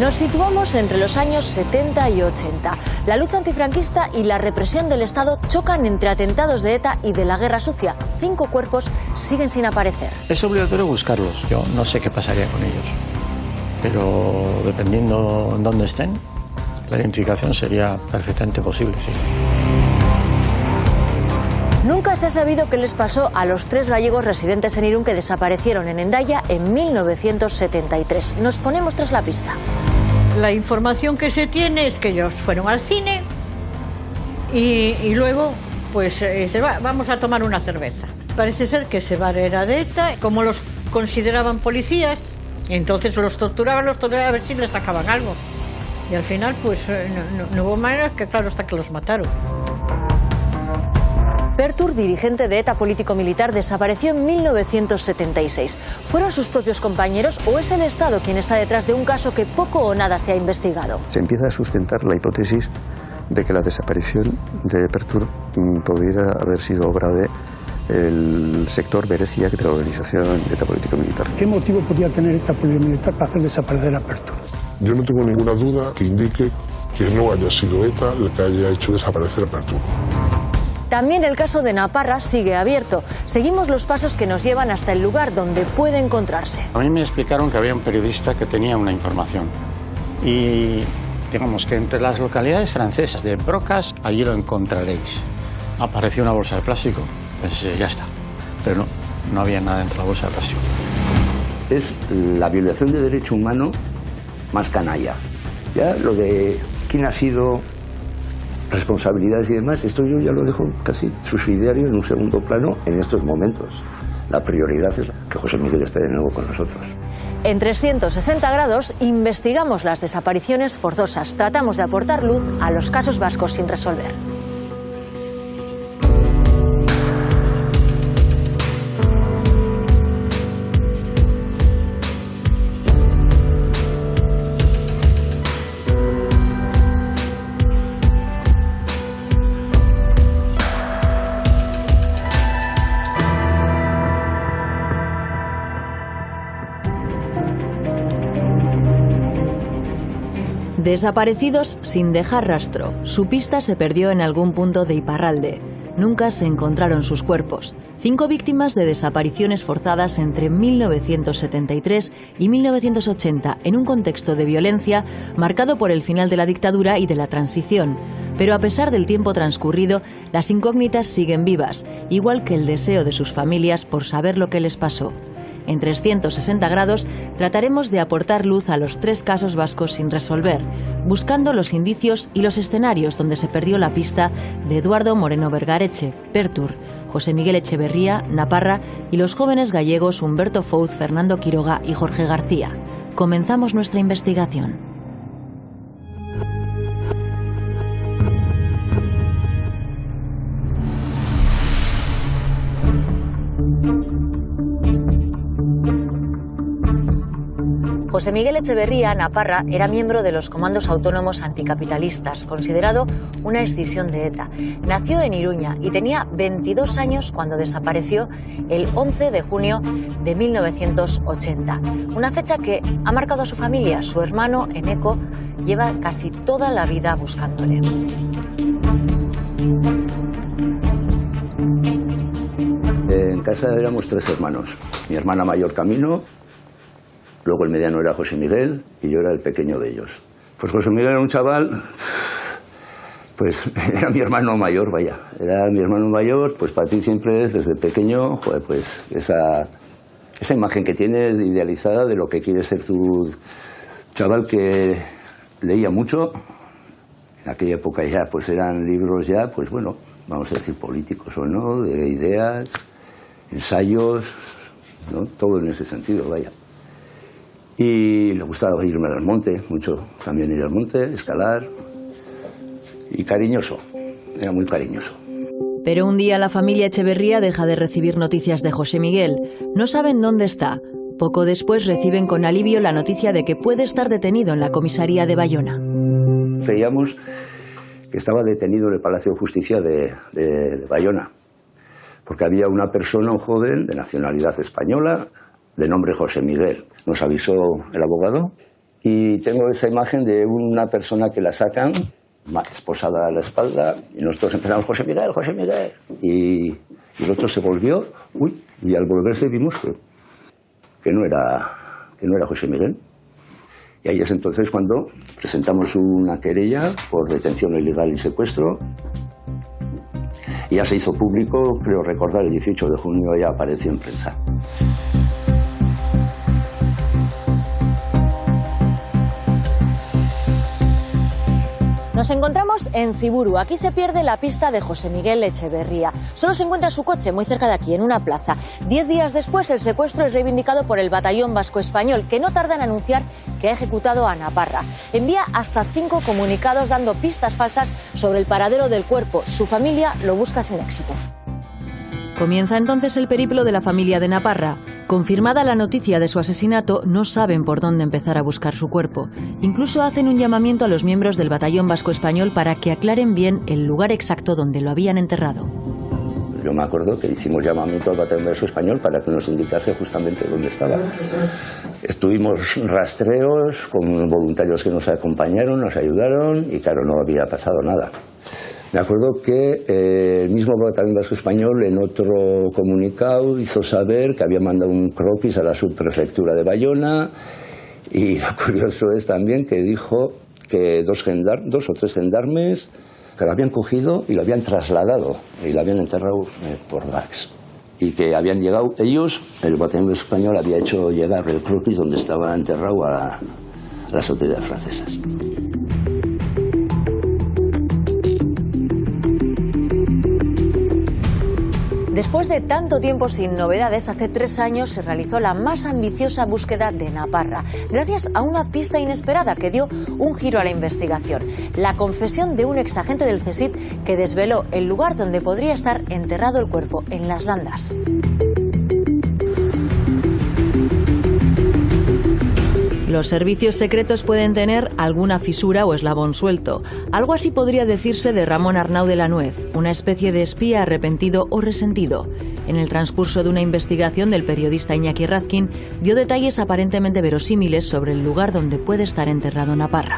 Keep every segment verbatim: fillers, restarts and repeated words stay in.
Nos situamos entre los años setenta y ochenta. La lucha antifranquista y la represión del Estado chocan entre atentados de ETA y de la Guerra Sucia. Cinco cuerpos siguen sin aparecer. Es obligatorio buscarlos. Yo no sé qué pasaría con ellos, pero dependiendo en dónde estén, la identificación sería perfectamente posible, sí. Nunca se ha sabido qué les pasó a los tres gallegos residentes en Irún que desaparecieron en Hendaya en mil novecientos setenta y tres. Nos ponemos tras la pista. La información que se tiene es que ellos fueron al cine y, y luego pues eh, dice, va, vamos a tomar una cerveza. Parece ser que ese bar era de ETA, como los consideraban policías, y entonces los torturaban, los torturaban a ver si les sacaban algo. Y al final pues no, no, no hubo manera, que claro, hasta que los mataron. Pertur, dirigente de ETA político-militar, desapareció en mil novecientos setenta y seis. ¿Fueron sus propios compañeros o es el Estado quien está detrás de un caso que poco o nada se ha investigado? Se empieza a sustentar la hipótesis de que la desaparición de Pertur pudiera haber sido obra de el sector Berezia de la organización ETA político-militar. ¿Qué motivo podía tener ETA político-militar para hacer desaparecer a Pertur? Yo no tengo ninguna duda que indique que no haya sido ETA la que haya hecho desaparecer a Pertur. También el caso de Naparra sigue abierto. Seguimos los pasos que nos llevan hasta el lugar donde puede encontrarse. A mí me explicaron que había un periodista que tenía una información y digamos que entre las localidades francesas de Brocas, allí lo encontraréis. Apareció una bolsa de plástico, pensé, ya está, pero no, no había nada dentro de la bolsa de plástico. Es la violación de derecho humano más canalla. Ya lo de quién ha sido, responsabilidades y demás, esto yo ya lo dejo casi subsidiario en un segundo plano en estos momentos. La prioridad es que José Miguel esté de nuevo con nosotros. En trescientos sesenta grados investigamos las desapariciones forzosas. Tratamos de aportar luz a los casos vascos sin resolver. Desaparecidos sin dejar rastro. Su pista se perdió en algún punto de Iparralde. Nunca se encontraron sus cuerpos. Cinco víctimas de desapariciones forzadas entre mil novecientos setenta y tres y mil novecientos ochenta en un contexto de violencia marcado por el final de la dictadura y de la transición. Pero a pesar del tiempo transcurrido, las incógnitas siguen vivas, igual que el deseo de sus familias por saber lo que les pasó. En trescientos sesenta grados trataremos de aportar luz a los tres casos vascos sin resolver, buscando los indicios y los escenarios donde se perdió la pista de Eduardo Moreno Vergareche, Pertur, José Miguel Echeverría, Naparra y los jóvenes gallegos Humberto Fouz, Fernando Quiroga y Jorge García. Comenzamos nuestra investigación. José Miguel Echeverría, Naparra, era miembro de los Comandos Autónomos Anticapitalistas, considerado una escisión de ETA. Nació en Iruña y tenía veintidós años cuando desapareció el once de junio de mil novecientos ochenta. Una fecha que ha marcado a su familia. Su hermano, Eneco, lleva casi toda la vida buscándole. En casa éramos tres hermanos. Mi hermana mayor Camino, luego el mediano era José Miguel y yo era el pequeño de ellos. Pues José Miguel era un chaval, pues era mi hermano mayor, vaya. Era mi hermano mayor, pues para ti siempre es desde pequeño, joder, pues esa, esa imagen que tienes idealizada de lo que quiere ser tu chaval, que leía mucho. En aquella época ya pues eran libros ya, pues bueno, vamos a decir políticos o no, de ideas, ensayos, ¿no? Todo en ese sentido, vaya. Y le gustaba irme al monte, mucho también ir al monte, escalar. Y cariñoso, era muy cariñoso. Pero un día la familia Echeverría deja de recibir noticias de José Miguel. No saben dónde está. Poco después reciben con alivio la noticia de que puede estar detenido en la comisaría de Bayona. Creíamos que estaba detenido en el Palacio de Justicia de, de, de Bayona, porque había una persona, un joven de nacionalidad española, de nombre José Miguel. Nos avisó el abogado Y tengo esa imagen de una persona que la sacan, esposada a la espalda, y nosotros empezamos, José Miguel, José Miguel. Y, y el otro se volvió, uy, y al volverse vimos que, que, no era, que no era José Miguel. Y ahí es entonces cuando presentamos una querella por detención ilegal y secuestro. Y ya se hizo público, creo recordar, el dieciocho de junio ya apareció en prensa. Nos encontramos en Ziburu. Aquí se pierde la pista de José Miguel Echeverría. Solo se encuentra su coche muy cerca de aquí, en una plaza. Diez días después, el secuestro es reivindicado por el Batallón Vasco Español, que no tarda en anunciar que ha ejecutado a Naparra. Envía hasta cinco comunicados dando pistas falsas sobre el paradero del cuerpo. Su familia lo busca sin éxito. Comienza entonces el periplo de la familia de Naparra. Confirmada la noticia de su asesinato, no saben por dónde empezar a buscar su cuerpo. Incluso hacen un llamamiento a los miembros del Batallón Vasco Español para que aclaren bien el lugar exacto donde lo habían enterrado. Yo me acuerdo que hicimos llamamiento al Batallón Vasco Español para que nos indicase justamente dónde estaba. Estuvimos rastreos con voluntarios que nos acompañaron, nos ayudaron y claro, no había pasado nada. Me acuerdo que eh, el mismo Batallón Vasco Español en otro comunicado hizo saber que había mandado un croquis a la subprefectura de Bayona y lo curioso es también que dijo que dos, gendar, dos o tres gendarmes que lo habían cogido y lo habían trasladado y lo habían enterrado eh, por Dax. Y que habían llegado ellos, el Batallón Vasco Español había hecho llegar el croquis donde estaba enterrado a, la, a las autoridades francesas. Después de tanto tiempo sin novedades, hace tres años se realizó la más ambiciosa búsqueda de Naparra, gracias a una pista inesperada que dio un giro a la investigación. La confesión de un exagente del CSIC que desveló el lugar donde podría estar enterrado el cuerpo, en Las Landas. Los servicios secretos pueden tener alguna fisura o eslabón suelto. Algo así podría decirse de Ramón Arnau de la Nuez, una especie de espía arrepentido o resentido. En el transcurso de una investigación del periodista Iñaki Razkin, dio detalles aparentemente verosímiles sobre el lugar donde puede estar enterrado Naparra.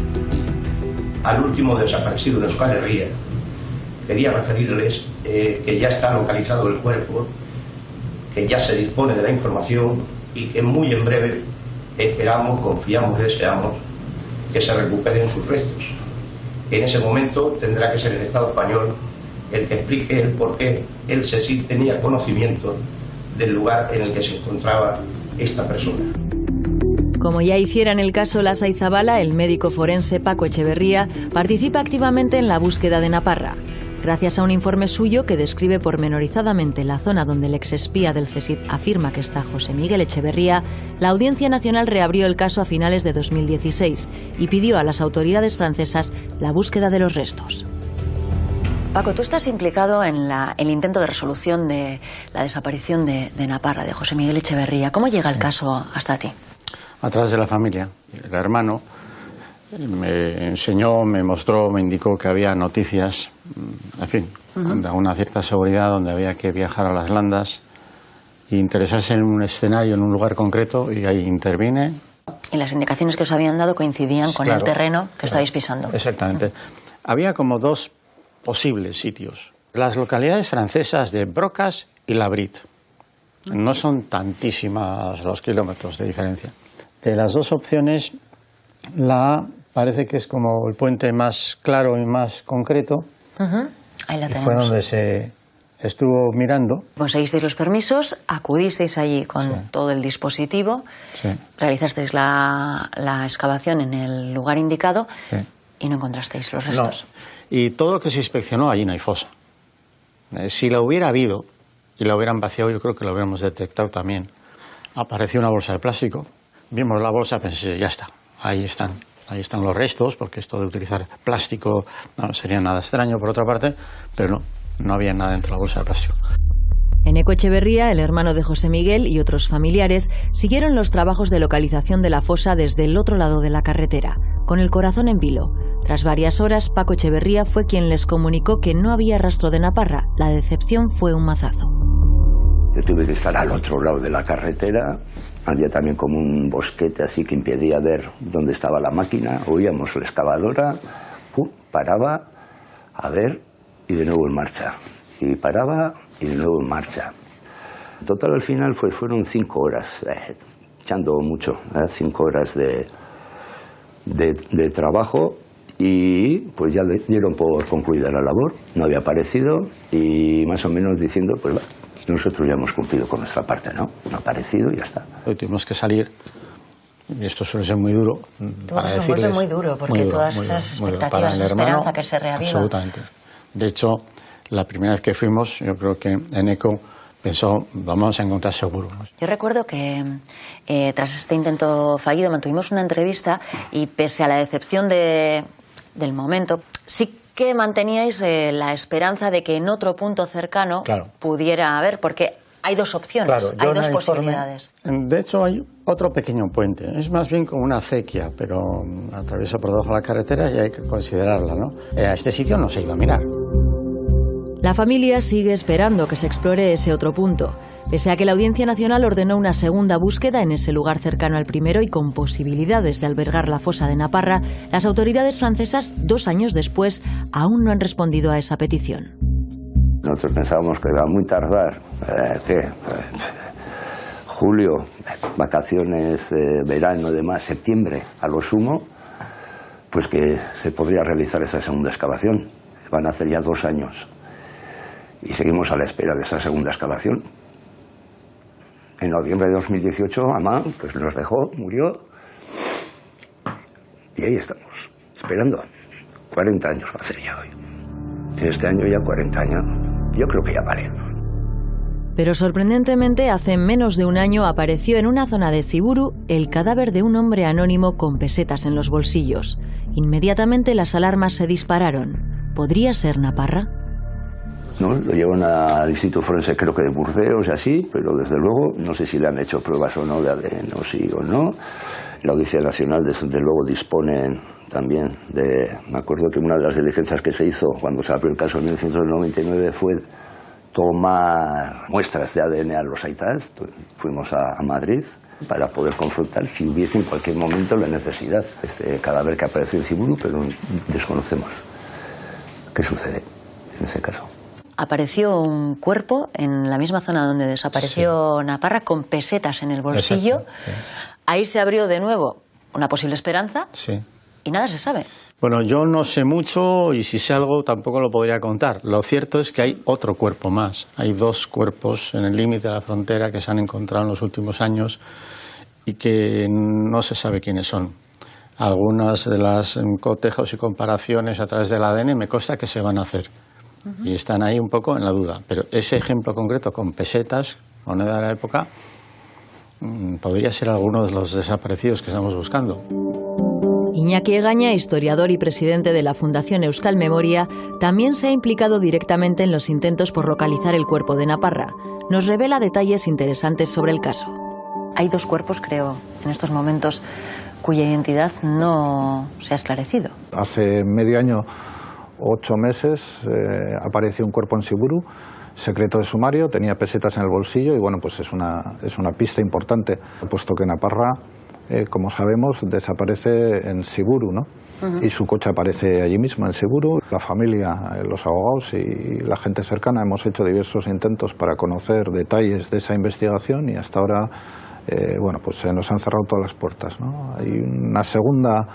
Al último desaparecido de Euskal Herria, quería referirles eh, que ya está localizado el cuerpo, que ya se dispone de la información y que muy en breve esperamos, confiamos y deseamos que se recuperen sus restos. En ese momento tendrá que ser el Estado español el que explique el por qué el CSIC tenía conocimiento del lugar en el que se encontraba esta persona. Como ya hiciera en el caso Lasa y Zabala, el médico forense Paco Echeverría participa activamente en la búsqueda de Naparra. Gracias a un informe suyo que describe pormenorizadamente la zona donde el exespía del CSIC afirma que está José Miguel Echeverría, la Audiencia Nacional reabrió el caso a finales de dos mil dieciséis y pidió a las autoridades francesas la búsqueda de los restos. Paco, tú estás implicado en la, el intento de resolución de la desaparición de, de Naparra, de José Miguel Echeverría. ¿Cómo llega el caso hasta ti? A través de la familia. El hermano me enseñó, me mostró, me indicó que había noticias, en fin, uh-huh. de una cierta seguridad donde había que viajar a Las Landas e interesarse en un escenario, en un lugar concreto, y ahí intervine. Y las indicaciones que os habían dado coincidían con claro, el terreno que claro, estabais pisando. Exactamente. Uh-huh. Había como dos posibles sitios. Las localidades francesas de Brocas y Labrit. Uh-huh. No son tantísimas los kilómetros de diferencia. De las dos opciones, la A parece que es como el puente más claro y más concreto. Uh-huh. Ahí la tenemos. Fue donde se estuvo mirando. Conseguisteis los permisos, acudisteis allí con sí. todo el dispositivo, sí. realizasteis la, la excavación en el lugar indicado sí. y no encontrasteis los restos. No. Y todo lo que se inspeccionó, allí no hay fosa. Eh, si la hubiera habido y la hubieran vaciado, yo creo que lo hubiéramos detectado también. Apareció una bolsa de plástico, vimos la bolsa, pensé, ya está, ahí están. Ahí están los restos, porque esto de utilizar plástico no sería nada extraño por otra parte, pero no, no había nada dentro de la bolsa de plástico. Eneco Echeverría, el hermano de José Miguel y otros familiares siguieron los trabajos de localización de la fosa desde el otro lado de la carretera, con el corazón en vilo. Tras varias horas, Paco Echeverría fue quien les comunicó que no había rastro de Naparra. La decepción fue un mazazo. Yo tuve que estar al otro lado de la carretera. Había también como un bosquete así que impedía ver dónde estaba la máquina. Oíamos la excavadora, pum, paraba, a ver, y de nuevo en marcha. Y paraba, y de nuevo en marcha. En total, al final fue, fueron cinco horas, eh, echando mucho, eh, cinco horas de, de, de trabajo. Y pues ya le dieron por concluida la labor, no había aparecido, y más o menos diciendo, pues va, nosotros ya hemos cumplido con nuestra parte, ¿no? No ha aparecido y ya está. Hoy tuvimos que salir, y esto suele ser muy duro. Todo se vuelve muy duro, porque muy duro, todas esas duro, expectativas de esperanza que se reavivan. Absolutamente. De hecho, la primera vez que fuimos, yo creo que Eneco pensó, vamos a encontrar seguro. Yo recuerdo que eh, tras este intento fallido mantuvimos una entrevista y pese a la decepción de... del momento, sí que manteníais eh, la esperanza de que en otro punto cercano claro. pudiera haber, porque hay dos opciones, claro, hay dos posibilidades. Informe, de hecho, hay otro pequeño puente, es más bien como una acequia, pero atraviesa por debajo de la carretera y hay que considerarla, ¿no? Eh, a este sitio no se ha ido a mirar. La familia sigue esperando que se explore ese otro punto, pese a que la Audiencia Nacional ordenó una segunda búsqueda en ese lugar cercano al primero y con posibilidades de albergar la fosa de Naparra. Las autoridades francesas, dos años después, aún no han respondido a esa petición. Nosotros pensábamos que iba a muy tardar, eh, ¿qué? Eh, julio, vacaciones, eh, verano, demás, septiembre, a lo sumo, pues que se podría realizar esa segunda excavación. Van a hacer ya dos años. Y seguimos a la espera de esa segunda excavación. En noviembre de dos mil dieciocho, Amán pues nos dejó, murió. Y ahí estamos, esperando. cuarenta años va a hacer ya hoy. Este año ya cuarenta años. Yo creo que ya vale. Pero sorprendentemente, hace menos de un año apareció en una zona de Ziburu el cadáver de un hombre anónimo con pesetas en los bolsillos. Inmediatamente las alarmas se dispararon. ¿Podría ser Naparra? ¿No? Lo llevan al Instituto Forense, creo que de Burdeos y así, pero desde luego no sé si le han hecho pruebas o no de A D N o sí o no. La Audiencia Nacional desde luego dispone también de... Me acuerdo que una de las diligencias que se hizo cuando se abrió el caso en mil novecientos noventa y nueve fue tomar muestras de A D N a los aitas. Fuimos a, a Madrid para poder confrontar si hubiese en cualquier momento la necesidad. Este cadáver que apareció en Ziburu, pero desconocemos qué sucede en ese caso. Apareció un cuerpo en la misma zona donde desapareció sí. Naparra, con pesetas en el bolsillo. Exacto, sí. Ahí se abrió de nuevo una posible esperanza sí. y nada se sabe. Bueno, yo no sé mucho y si sé algo tampoco lo podría contar. Lo cierto es que hay otro cuerpo más. Hay dos cuerpos en el límite de la frontera que se han encontrado en los últimos años y que no se sabe quiénes son. Algunas de las cotejos y comparaciones a través del A D N me consta que se van a hacer. Y están ahí un poco en la duda. Pero ese ejemplo concreto con pesetas, moneda de la época, podría ser alguno de los desaparecidos que estamos buscando. Iñaki Egaña, historiador y presidente de la Fundación Euskal Memoria, también se ha implicado directamente en los intentos por localizar el cuerpo de Naparra. Nos revela detalles interesantes sobre el caso. Hay dos cuerpos, creo, en estos momentos, cuya identidad no se ha esclarecido. Hace medio año... Ocho meses eh, apareció un cuerpo en Ziburu, secreto de sumario, tenía pesetas en el bolsillo y bueno, pues es una, es una pista importante, puesto que Naparra, eh, como sabemos, desaparece en Ziburu, ¿no? Uh-huh. Y su coche aparece allí mismo, en Ziburu. La familia, eh, los abogados y la gente cercana hemos hecho diversos intentos para conocer detalles de esa investigación y hasta ahora, eh, bueno, pues se nos han cerrado todas las puertas, ¿no? Hay una segunda...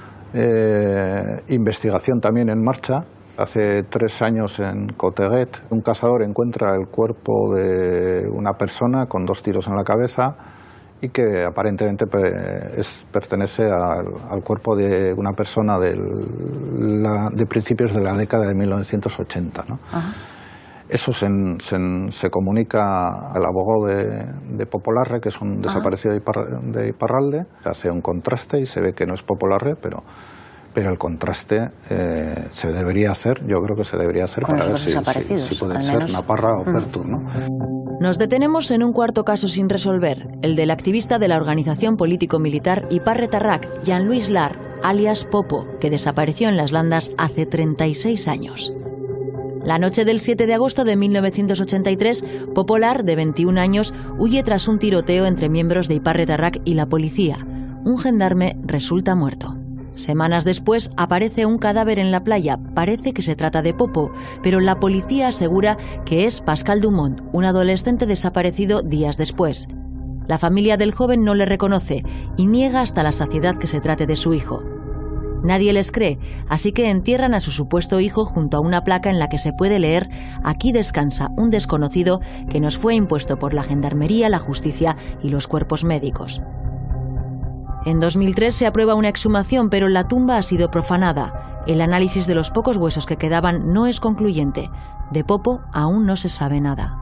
Eh, investigación también en marcha. Hace tres años en Coteguet un cazador encuentra el cuerpo de una persona con dos tiros en la cabeza y que aparentemente es, pertenece al, al cuerpo de una persona del, la, de principios de la década de mil novecientos ochenta, ¿no? Ajá. Eso se, se, se comunica al abogado de, de Popolarre, que es un desaparecido de, Ipar, de Iparralde. Se hace un contraste y se ve que no es Popolarre, pero, pero el contraste eh, se debería hacer, yo creo que se debería hacer con para ver si, si, si puede ser Naparra o Pertur, ¿no? Nos detenemos en un cuarto caso sin resolver, el del activista de la organización político-militar Iparretarrak, Jean-Louis Lar, alias Popo, que desapareció en las Landas hace treinta y seis años. La noche del siete de agosto de mil novecientos ochenta y tres, Popolar, de veintiún años, huye tras un tiroteo entre miembros de Ipar-Retarrak y la policía. Un gendarme resulta muerto. Semanas después aparece un cadáver en la playa. Parece que se trata de Popo, pero la policía asegura que es Pascal Dumont, un adolescente desaparecido días después. La familia del joven no le reconoce y niega hasta la saciedad que se trate de su hijo. Nadie les cree, así que entierran a su supuesto hijo junto a una placa en la que se puede leer: aquí descansa un desconocido que nos fue impuesto por la Gendarmería, la Justicia y los cuerpos médicos. En dos mil tres se aprueba una exhumación, pero la tumba ha sido profanada. El análisis de los pocos huesos que quedaban no es concluyente. De Popo aún no se sabe nada.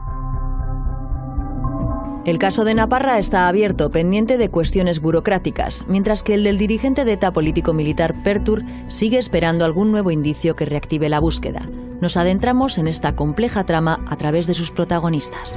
El caso de Naparra está abierto, pendiente de cuestiones burocráticas, mientras que el del dirigente de ETA político-militar Pertur sigue esperando algún nuevo indicio que reactive la búsqueda. Nos adentramos en esta compleja trama a través de sus protagonistas.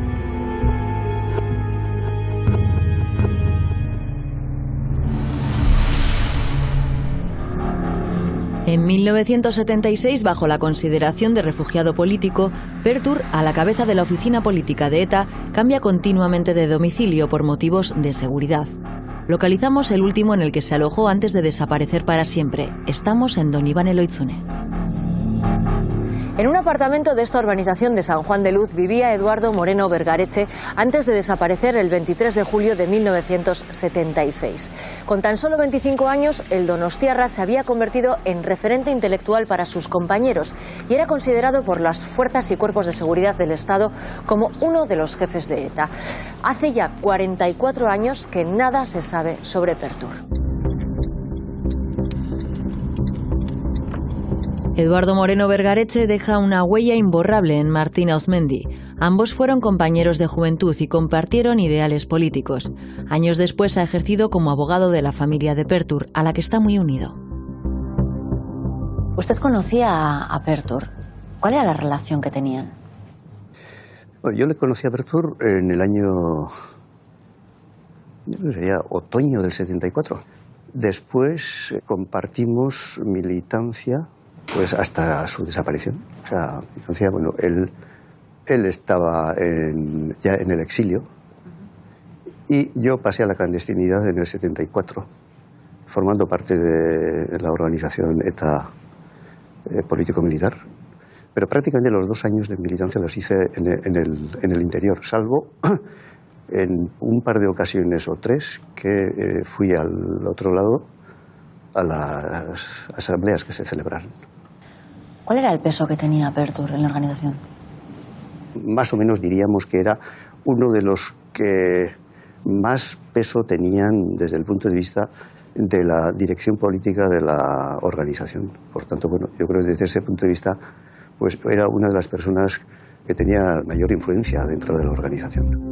En mil novecientos setenta y seis, bajo la consideración de refugiado político, Pertur, a la cabeza de la oficina política de ETA, cambia continuamente de domicilio por motivos de seguridad. Localizamos el último en el que se alojó antes de desaparecer para siempre. Estamos en Don Iván Eloizune. En un apartamento de esta urbanización de San Juan de Luz vivía Eduardo Moreno Vergareche antes de desaparecer el veintitrés de julio de mil novecientos setenta y seis. Con tan solo veinticinco años, el donostiarra se había convertido en referente intelectual para sus compañeros y era considerado por las fuerzas y cuerpos de seguridad del Estado como uno de los jefes de ETA. Hace ya cuarenta y cuatro años que nada se sabe sobre Pertur. Eduardo Moreno Vergareche deja una huella imborrable en Martín Auzmendi. Ambos fueron compañeros de juventud y compartieron ideales políticos. Años después ha ejercido como abogado de la familia de Pertur, a la que está muy unido. ¿Usted conocía a, a Pertur? ¿Cuál era la relación que tenían? Bueno, yo le conocí a Pertur en el año... sería otoño del setenta y cuatro. Después compartimos militancia pues hasta su desaparición. O sea, militancia, bueno, él, él estaba en, ya en el exilio y yo pasé a la clandestinidad en el setenta y cuatro, formando parte de la organización ETA eh, político-militar. Pero prácticamente los dos años de militancia los hice en el, en el, en el interior, salvo en un par de ocasiones o tres que eh, fui al otro lado a las asambleas que se celebraron. ¿Cuál era el peso que tenía Pertur en la organización? Más o menos diríamos que era uno de los que más peso tenían desde el punto de vista de la dirección política de la organización. Por tanto, bueno, yo creo que desde ese punto de vista pues era una de las personas que tenía mayor influencia dentro de la organización.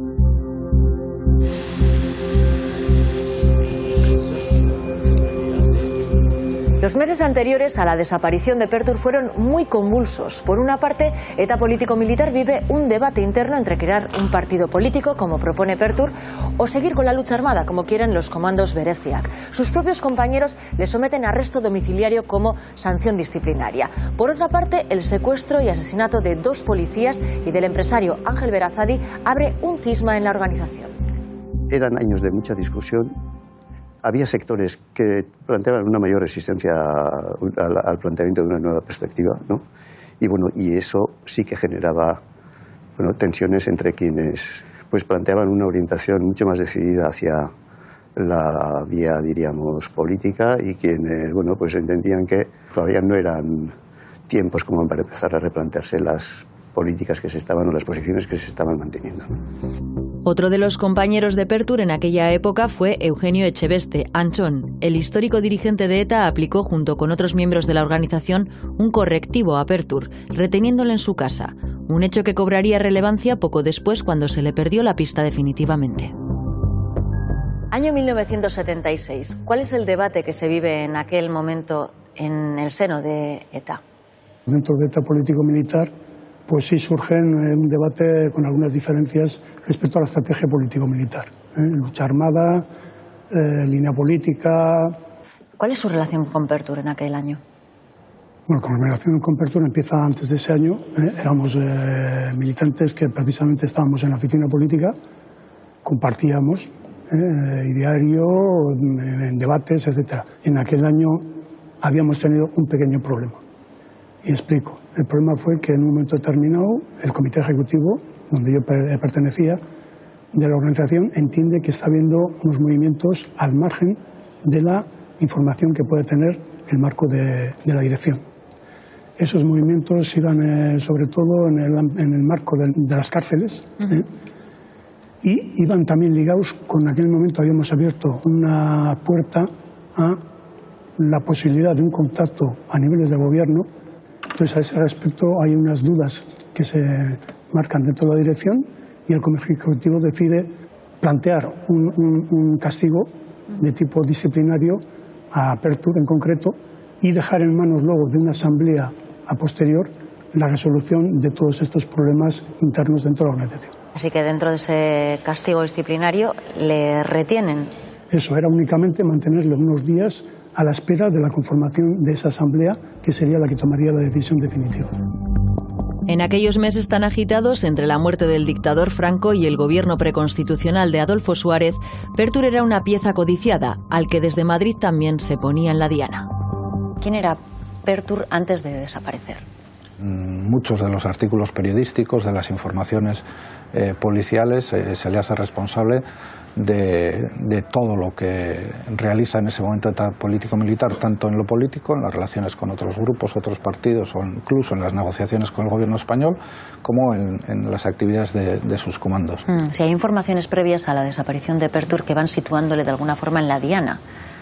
Los meses anteriores a la desaparición de Pertur fueron muy convulsos. Por una parte, ETA político-militar vive un debate interno entre crear un partido político, como propone Pertur, o seguir con la lucha armada, como quieren los comandos Bereziak. Sus propios compañeros le someten a arresto domiciliario como sanción disciplinaria. Por otra parte, el secuestro y asesinato de dos policías y del empresario Ángel Berazadi abre un cisma en la organización. Eran años de mucha discusión. Había sectores que planteaban una mayor resistencia al, al planteamiento de una nueva perspectiva, ¿no? Y bueno, y eso sí que generaba, bueno, tensiones entre quienes pues planteaban una orientación mucho más decidida hacia la vía, diríamos, política, y quienes, bueno, pues entendían que todavía no eran tiempos como para empezar a replantearse las políticas que se estaban o las posiciones que se estaban manteniendo, ¿no? Otro de los compañeros de Pertur en aquella época fue Eugenio Echeveste, Anchón. El histórico dirigente de ETA aplicó junto con otros miembros de la organización un correctivo a Pertur, reteniéndole en su casa, un hecho que cobraría relevancia poco después cuando se le perdió la pista definitivamente. Año mil novecientos setenta y seis. ¿Cuál es el debate que se vive en aquel momento en el seno de ETA? Dentro de ETA político-militar, pues sí surge un debate con algunas diferencias respecto a la estrategia político-militar. ¿eh? Lucha armada, eh, línea política. ¿Cuál es su relación con Pertur en aquel año? Bueno, con la relación con Pertur empieza antes de ese año. ¿eh? Éramos eh, militantes que precisamente estábamos en la oficina política, compartíamos eh, diario, en, en debates, etcétera. En aquel año habíamos tenido un pequeño problema. Y explico. El problema fue que en un momento determinado el comité ejecutivo, donde yo per pertenecía, de la organización, entiende que está habiendo unos movimientos al margen de la información que puede tener el marco de, de la dirección. Esos movimientos iban eh, sobre todo en el, en el marco de, de las cárceles ¿eh? y iban también ligados con aquel momento habíamos abierto una puerta a la posibilidad de un contacto a niveles de gobierno. Entonces a ese respecto hay unas dudas que se marcan dentro de la dirección y el Comité Ejecutivo decide plantear un, un, un castigo de tipo disciplinario a Pertur en concreto y dejar en manos luego de una asamblea a posterior la resolución de todos estos problemas internos dentro de la organización. Así que dentro de ese castigo disciplinario le retienen. Eso era únicamente mantenerle unos días a la espera de la conformación de esa asamblea que sería la que tomaría la decisión definitiva. En aquellos meses tan agitados entre la muerte del dictador Franco y el gobierno preconstitucional de Adolfo Suárez, Pertur era una pieza codiciada, al que desde Madrid también se ponía en la diana. ¿Quién era Pertur antes de desaparecer? Muchos de los artículos periodísticos, de las informaciones eh, policiales, eh, se le hace responsable de, de todo lo que realiza en ese momento etapa político-militar, tanto en lo político, en las relaciones con otros grupos, otros partidos o incluso en las negociaciones con el gobierno español, como en, en las actividades de, de sus comandos. Mm, si hay informaciones previas a la desaparición de Pertur que van situándole de alguna forma en la diana.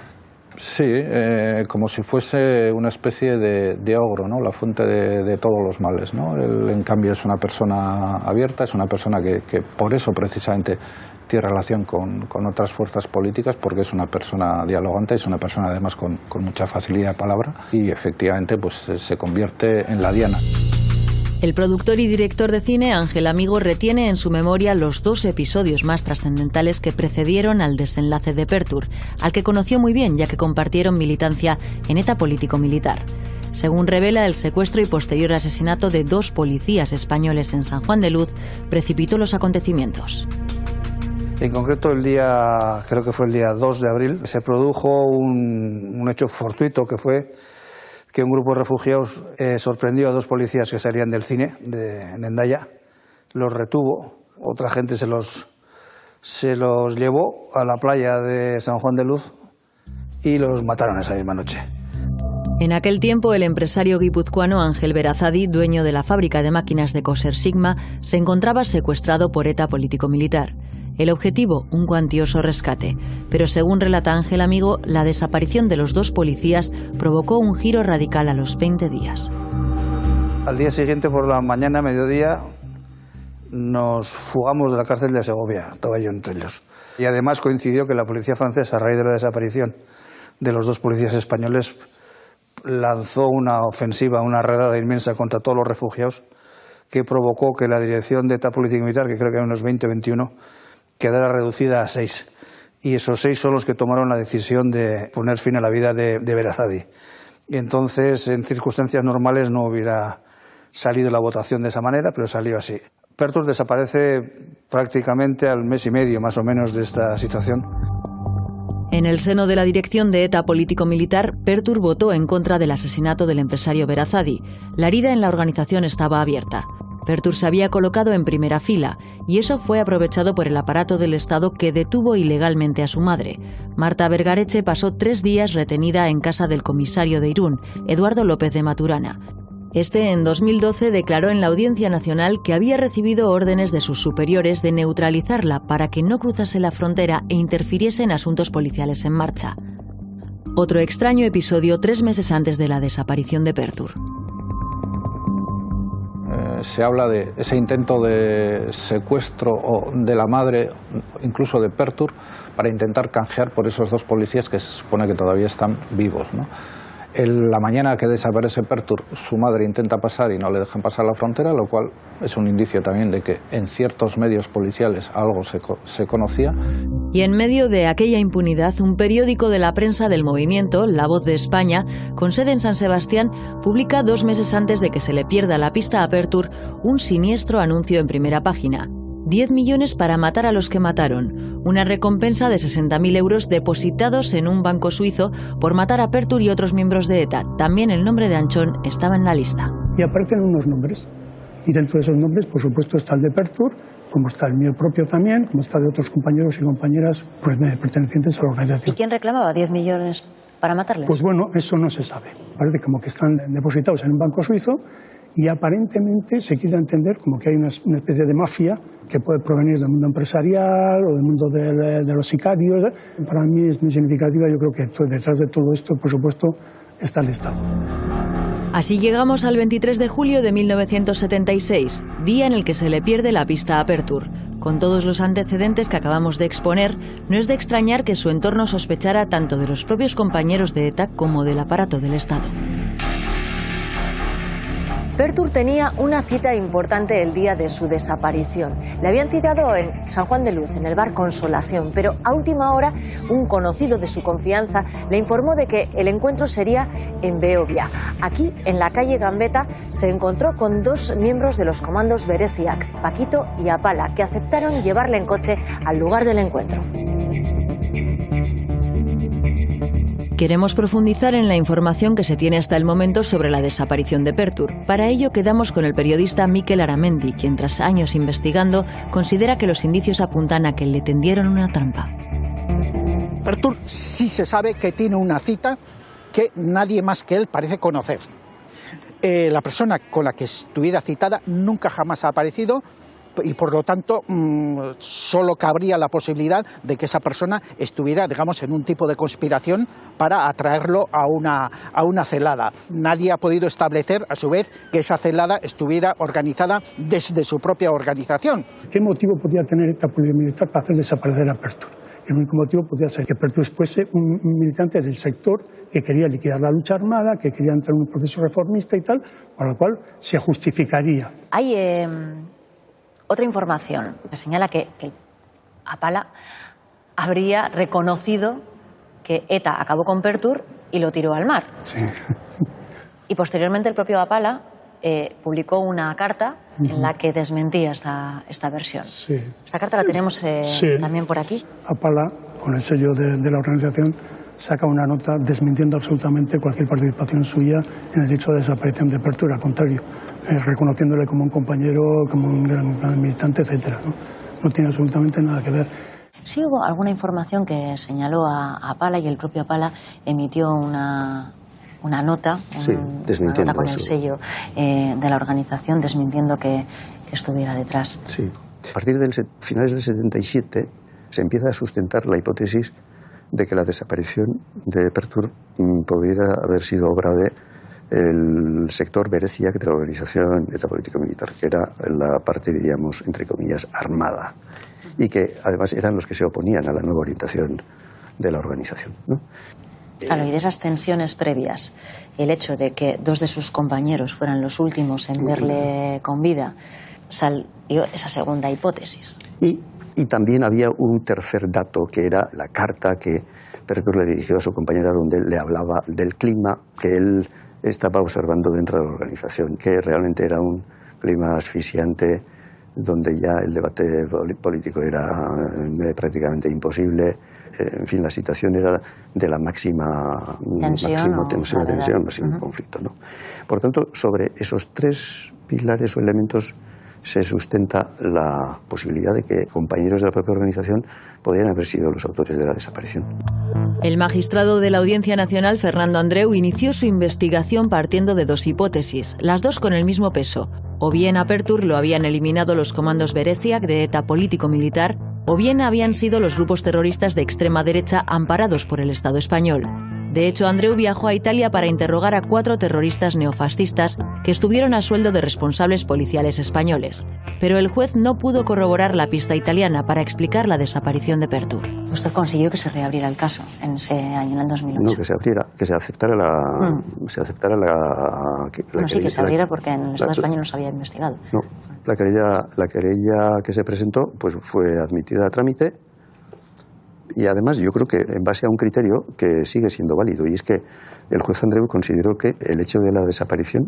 Sí, eh, como si fuese una especie de, de ogro, ¿no? La fuente de, de todos los males, ¿no? Él, en cambio, es una persona abierta, es una persona que, que por eso precisamente tiene relación con, con otras fuerzas políticas, porque es una persona dialogante, es una persona además con, con mucha facilidad de palabra y efectivamente pues se convierte en la diana. El productor y director de cine Ángel Amigo retiene en su memoria los dos episodios más trascendentales que precedieron al desenlace de Pertur, al que conoció muy bien ya que compartieron militancia en ETA político-militar. Según revela, el secuestro y posterior asesinato de dos policías españoles en San Juan de Luz precipitó los acontecimientos. En concreto, el día, creo que fue el día dos de abril, se produjo un, un hecho fortuito que fue que un grupo de refugiados eh, sorprendió a dos policías que salían del cine de, en Hendaya, los retuvo, otra gente se los, se los llevó a la playa de San Juan de Luz y los mataron esa misma noche. En aquel tiempo, el empresario guipuzcoano Ángel Berazadi, dueño de la fábrica de máquinas de coser Sigma, se encontraba secuestrado por ETA político-militar. El objetivo, un cuantioso rescate. Pero según relata Ángel Amigo, la desaparición de los dos policías provocó un giro radical a los veinte días. Al día siguiente, por la mañana, mediodía, nos fugamos de la cárcel de Segovia, estaba yo entre ellos. Y además coincidió que la policía francesa, a raíz de la desaparición de los dos policías españoles, lanzó una ofensiva, una redada inmensa contra todos los refugiados, que provocó que la dirección de ETA político-militar, que creo que eran unos veinte o veintiuno, quedara reducida a seis. Y esos seis son los que tomaron la decisión de poner fin a la vida de, de Berazadi. Y entonces, en circunstancias normales, no hubiera salido la votación de esa manera, pero salió así. Pertur desaparece prácticamente al mes y medio, más o menos, de esta situación. En el seno de la dirección de ETA político-militar, Pertur votó en contra del asesinato del empresario Berazadi. La herida en la organización estaba abierta. Pertur se había colocado en primera fila y eso fue aprovechado por el aparato del Estado que detuvo ilegalmente a su madre. Marta Vergareche pasó tres días retenida en casa del comisario de Irún, Eduardo López de Maturana. Este, en dos mil doce, declaró en la Audiencia Nacional que había recibido órdenes de sus superiores de neutralizarla para que no cruzase la frontera e interfiriese en asuntos policiales en marcha. Otro extraño episodio tres meses antes de la desaparición de Pertur. Se habla de ese intento de secuestro de la madre, incluso de Pertur, para intentar canjear por esos dos policías que se supone que todavía están vivos, ¿no? En la mañana que desaparece Pertur, su madre intenta pasar y no le dejan pasar la frontera, lo cual es un indicio también de que en ciertos medios policiales algo se, se conocía. Y en medio de aquella impunidad, un periódico de la prensa del movimiento, La Voz de España, con sede en San Sebastián, publica dos meses antes de que se le pierda la pista a Pertur un siniestro anuncio en primera página. diez millones para matar a los que mataron. Una recompensa de sesenta mil euros depositados en un banco suizo por matar a Pertur y otros miembros de ETA. También el nombre de Anchón estaba en la lista. Y aparecen unos nombres. Y dentro de esos nombres, por supuesto, está el de Pertur, como está el mío propio también, como está de otros compañeros y compañeras pues, pertenecientes a la organización. ¿Y quién reclamaba diez millones para matarle? Pues bueno, eso no se sabe. Parece como que están depositados en un banco suizo y aparentemente se quiere entender como que hay una, una especie de mafia que puede provenir del mundo empresarial o del mundo de, de los sicarios. Para mí es muy significativa. Yo creo que detrás de todo esto, por supuesto, está el Estado. Así llegamos al veintitrés de julio de mil novecientos setenta y seis, día en el que se le pierde la pista a Pertur. Con todos los antecedentes que acabamos de exponer, no es de extrañar que su entorno sospechara tanto de los propios compañeros de ETA como del aparato del Estado. Pertur tenía una cita importante el día de su desaparición. Le habían citado en San Juan de Luz, en el bar Consolación, pero a última hora un conocido de su confianza le informó de que el encuentro sería en Beovia. Aquí, en la calle Gambetta, se encontró con dos miembros de los comandos Bereziak, Paquito y Apala, que aceptaron llevarle en coche al lugar del encuentro. Queremos profundizar en la información que se tiene hasta el momento sobre la desaparición de Pertur. Para ello quedamos con el periodista Mikel Aramendi, quien tras años investigando considera que los indicios apuntan a que le tendieron una trampa. Pertur sí se sabe que tiene una cita que nadie más que él parece conocer. Eh, la persona con la que estuviera citada nunca jamás ha aparecido, y por lo tanto mmm, solo cabría la posibilidad de que esa persona estuviera, digamos, en un tipo de conspiración para atraerlo a una, a una celada. Nadie ha podido establecer, a su vez, que esa celada estuviera organizada desde su propia organización. ¿Qué motivo podía tener esta policía militar para hacer desaparecer a Pertur? El único motivo podía ser que Pertur fuese un, un militante del sector que quería liquidar la lucha armada, que quería entrar en un proceso reformista y tal, por lo cual se justificaría. Hay eh, otra información que señala que, que Apala habría reconocido que ETA acabó con Pertur y lo tiró al mar. Sí. Y posteriormente el propio Apala eh, publicó una carta uh-huh. en la que desmentía esta, esta versión. Sí. Esta carta la tenemos eh, sí. también por aquí. Apala, con el sello de, de la organización, saca una nota desmintiendo absolutamente cualquier participación suya en el hecho de desaparición de Pertur, al contrario, eh, reconociéndole como un compañero, como un gran, gran militante, etcétera, ¿no? No tiene absolutamente nada que ver. Sí hubo alguna información que señaló a, a Apala y el propio Apala emitió una, una nota, sí, un, una nota con el sello eh, de la organización desmintiendo que, que estuviera detrás. Sí. A partir de finales del setenta y siete se empieza a sustentar la hipótesis de que la desaparición de Pertur pudiera haber sido obra de el sector Bereziak de la organización ETA político-militar, que era la parte, diríamos, entre comillas, armada, y que además eran los que se oponían a la nueva orientación de la organización, ¿no? Claro, y de esas tensiones previas, el hecho de que dos de sus compañeros fueran los últimos en verle con vida, salió esa segunda hipótesis. Y Y también había un tercer dato, que era la carta que Pertur le dirigió a su compañera, donde le hablaba del clima que él estaba observando dentro de la organización, que realmente era un clima asfixiante, donde ya el debate político era prácticamente imposible. En fin, la situación era de la máxima tensión, máximo, tensión, o tensión máximo uh-huh. conflicto, ¿no? Por tanto, sobre esos tres pilares o elementos se sustenta la posibilidad de que compañeros de la propia organización podrían haber sido los autores de la desaparición. El magistrado de la Audiencia Nacional, Fernando Andreu, inició su investigación partiendo de dos hipótesis, las dos con el mismo peso. O bien a Pertur lo habían eliminado los comandos Bereziak de ETA político-militar, o bien habían sido los grupos terroristas de extrema derecha amparados por el Estado español. De hecho, Andreu viajó a Italia para interrogar a cuatro terroristas neofascistas que estuvieron a sueldo de responsables policiales españoles. Pero el juez no pudo corroborar la pista italiana para explicar la desaparición de Pertur. ¿Usted consiguió que se reabriera el caso en ese año, en el dos mil ocho? No, que se abriera, que se aceptara la... Mm. Se aceptara la, que, la no, sí, que se abriera porque en el Estado español no se había investigado. No, la querella, la querella que se presentó pues fue admitida a trámite Y además yo creo que en base a un criterio que sigue siendo válido, y es que el juez Andreu consideró que el hecho de la desaparición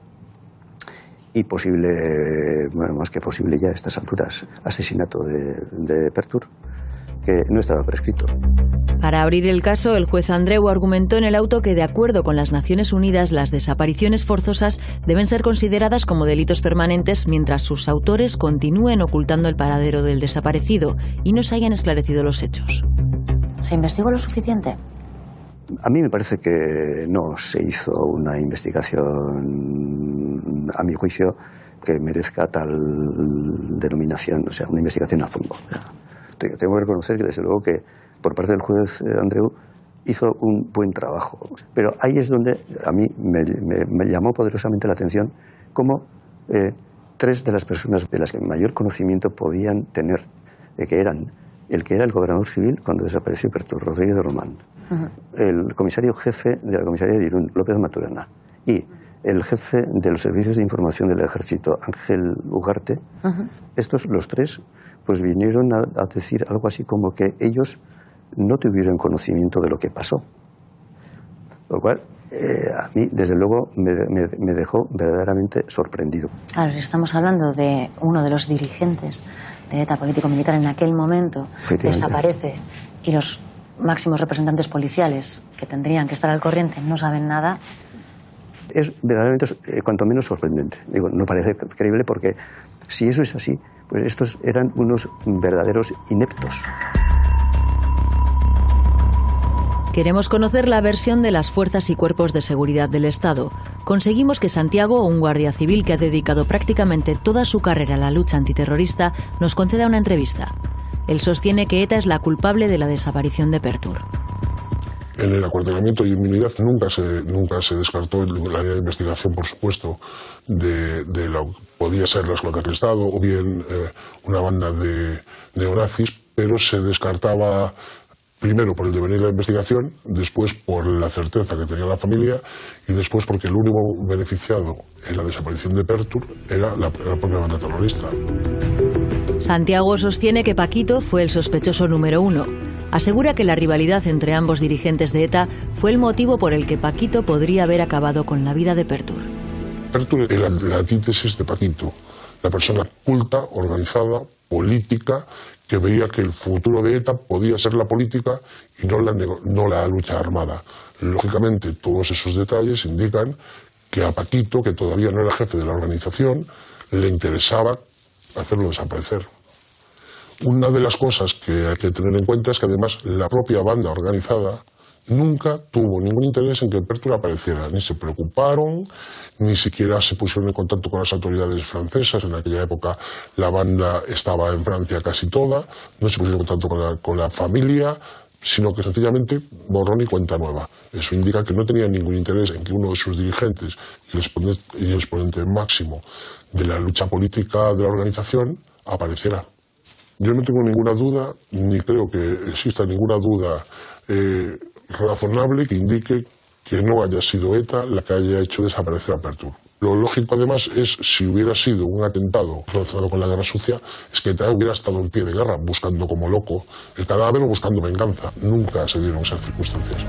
y posible, bueno, más que posible ya a estas alturas, asesinato de, de Pertur, que no estaba prescrito. Para abrir el caso, el juez Andreu argumentó en el auto que, de acuerdo con las Naciones Unidas, las desapariciones forzosas deben ser consideradas como delitos permanentes mientras sus autores continúen ocultando el paradero del desaparecido y no se hayan esclarecido los hechos. ¿Se investigó lo suficiente? A mí me parece que no se hizo una investigación, a mi juicio, que merezca tal denominación, o sea, una investigación a fondo. O sea, tengo que reconocer que, desde luego, que por parte del juez Andreu hizo un buen trabajo. Pero ahí es donde a mí me, me, me llamó poderosamente la atención cómo eh, tres de las personas de las que mayor conocimiento podían tener, eh, que eran el que era el gobernador civil cuando desapareció Pertur, Rodríguez de Román, uh-huh. el comisario jefe de la comisaría de Irún, López Maturana, y el jefe de los servicios de información del ejército, Ángel Ugarte, uh-huh. estos, los tres, pues vinieron a, a decir algo así como que ellos no tuvieron conocimiento de lo que pasó. Lo cual, eh, a mí, desde luego, me, me, me dejó verdaderamente sorprendido. Claro, si estamos hablando de uno de los dirigentes de ETA político-militar en aquel momento, desaparece, y los máximos representantes policiales que tendrían que estar al corriente no saben nada. Es verdaderamente, eh, cuanto menos, sorprendente. Digo, no parece creíble porque, si eso es así, pues estos eran unos verdaderos ineptos. Queremos conocer la versión de las fuerzas y cuerpos de seguridad del Estado. Conseguimos que Santiago, un guardia civil que ha dedicado prácticamente toda su carrera a la lucha antiterrorista, nos conceda una entrevista. Él sostiene que ETA es la culpable de la desaparición de Pertur. En el acuartelamiento y inmunidad nunca se, nunca se descartó la área de investigación, por supuesto, de, de lo que podía ser las cloacas del Estado o bien eh, una banda de neonazis, pero se descartaba primero por el devenir de la investigación, después por la certeza que tenía la familia y después porque el único beneficiado en la desaparición de Pertur era la, la propia banda terrorista. Santiago sostiene que Paquito fue el sospechoso número uno. Asegura que la rivalidad entre ambos dirigentes de ETA fue el motivo por el que Paquito podría haber acabado con la vida de Pertur. Pertur era la antítesis de Paquito, la persona culta, organizada, política, que veía que el futuro de ETA podía ser la política y no la, no la lucha armada. Lógicamente, todos esos detalles indican que a Paquito, que todavía no era jefe de la organización, le interesaba hacerlo desaparecer. Una de las cosas que hay que tener en cuenta es que además la propia banda organizada nunca tuvo ningún interés en que Pertur apareciera, ni se preocuparon, ni siquiera se pusieron en contacto con las autoridades francesas. En aquella época la banda estaba en Francia casi toda, no se pusieron en contacto con la, con la familia, sino que sencillamente borrón y cuenta nueva. Eso indica que no tenían ningún interés en que uno de sus dirigentes y el exponente, y el exponente máximo de la lucha política de la organización apareciera. Yo no tengo ninguna duda, ni creo que exista ninguna duda eh, razonable que indique que no haya sido ETA la que haya hecho desaparecer a Pertur. Lo lógico, además, es, si hubiera sido un atentado relacionado con la guerra sucia, es que ETA hubiera estado en pie de guerra, buscando como loco el cadáver o buscando venganza. Nunca se dieron esas circunstancias.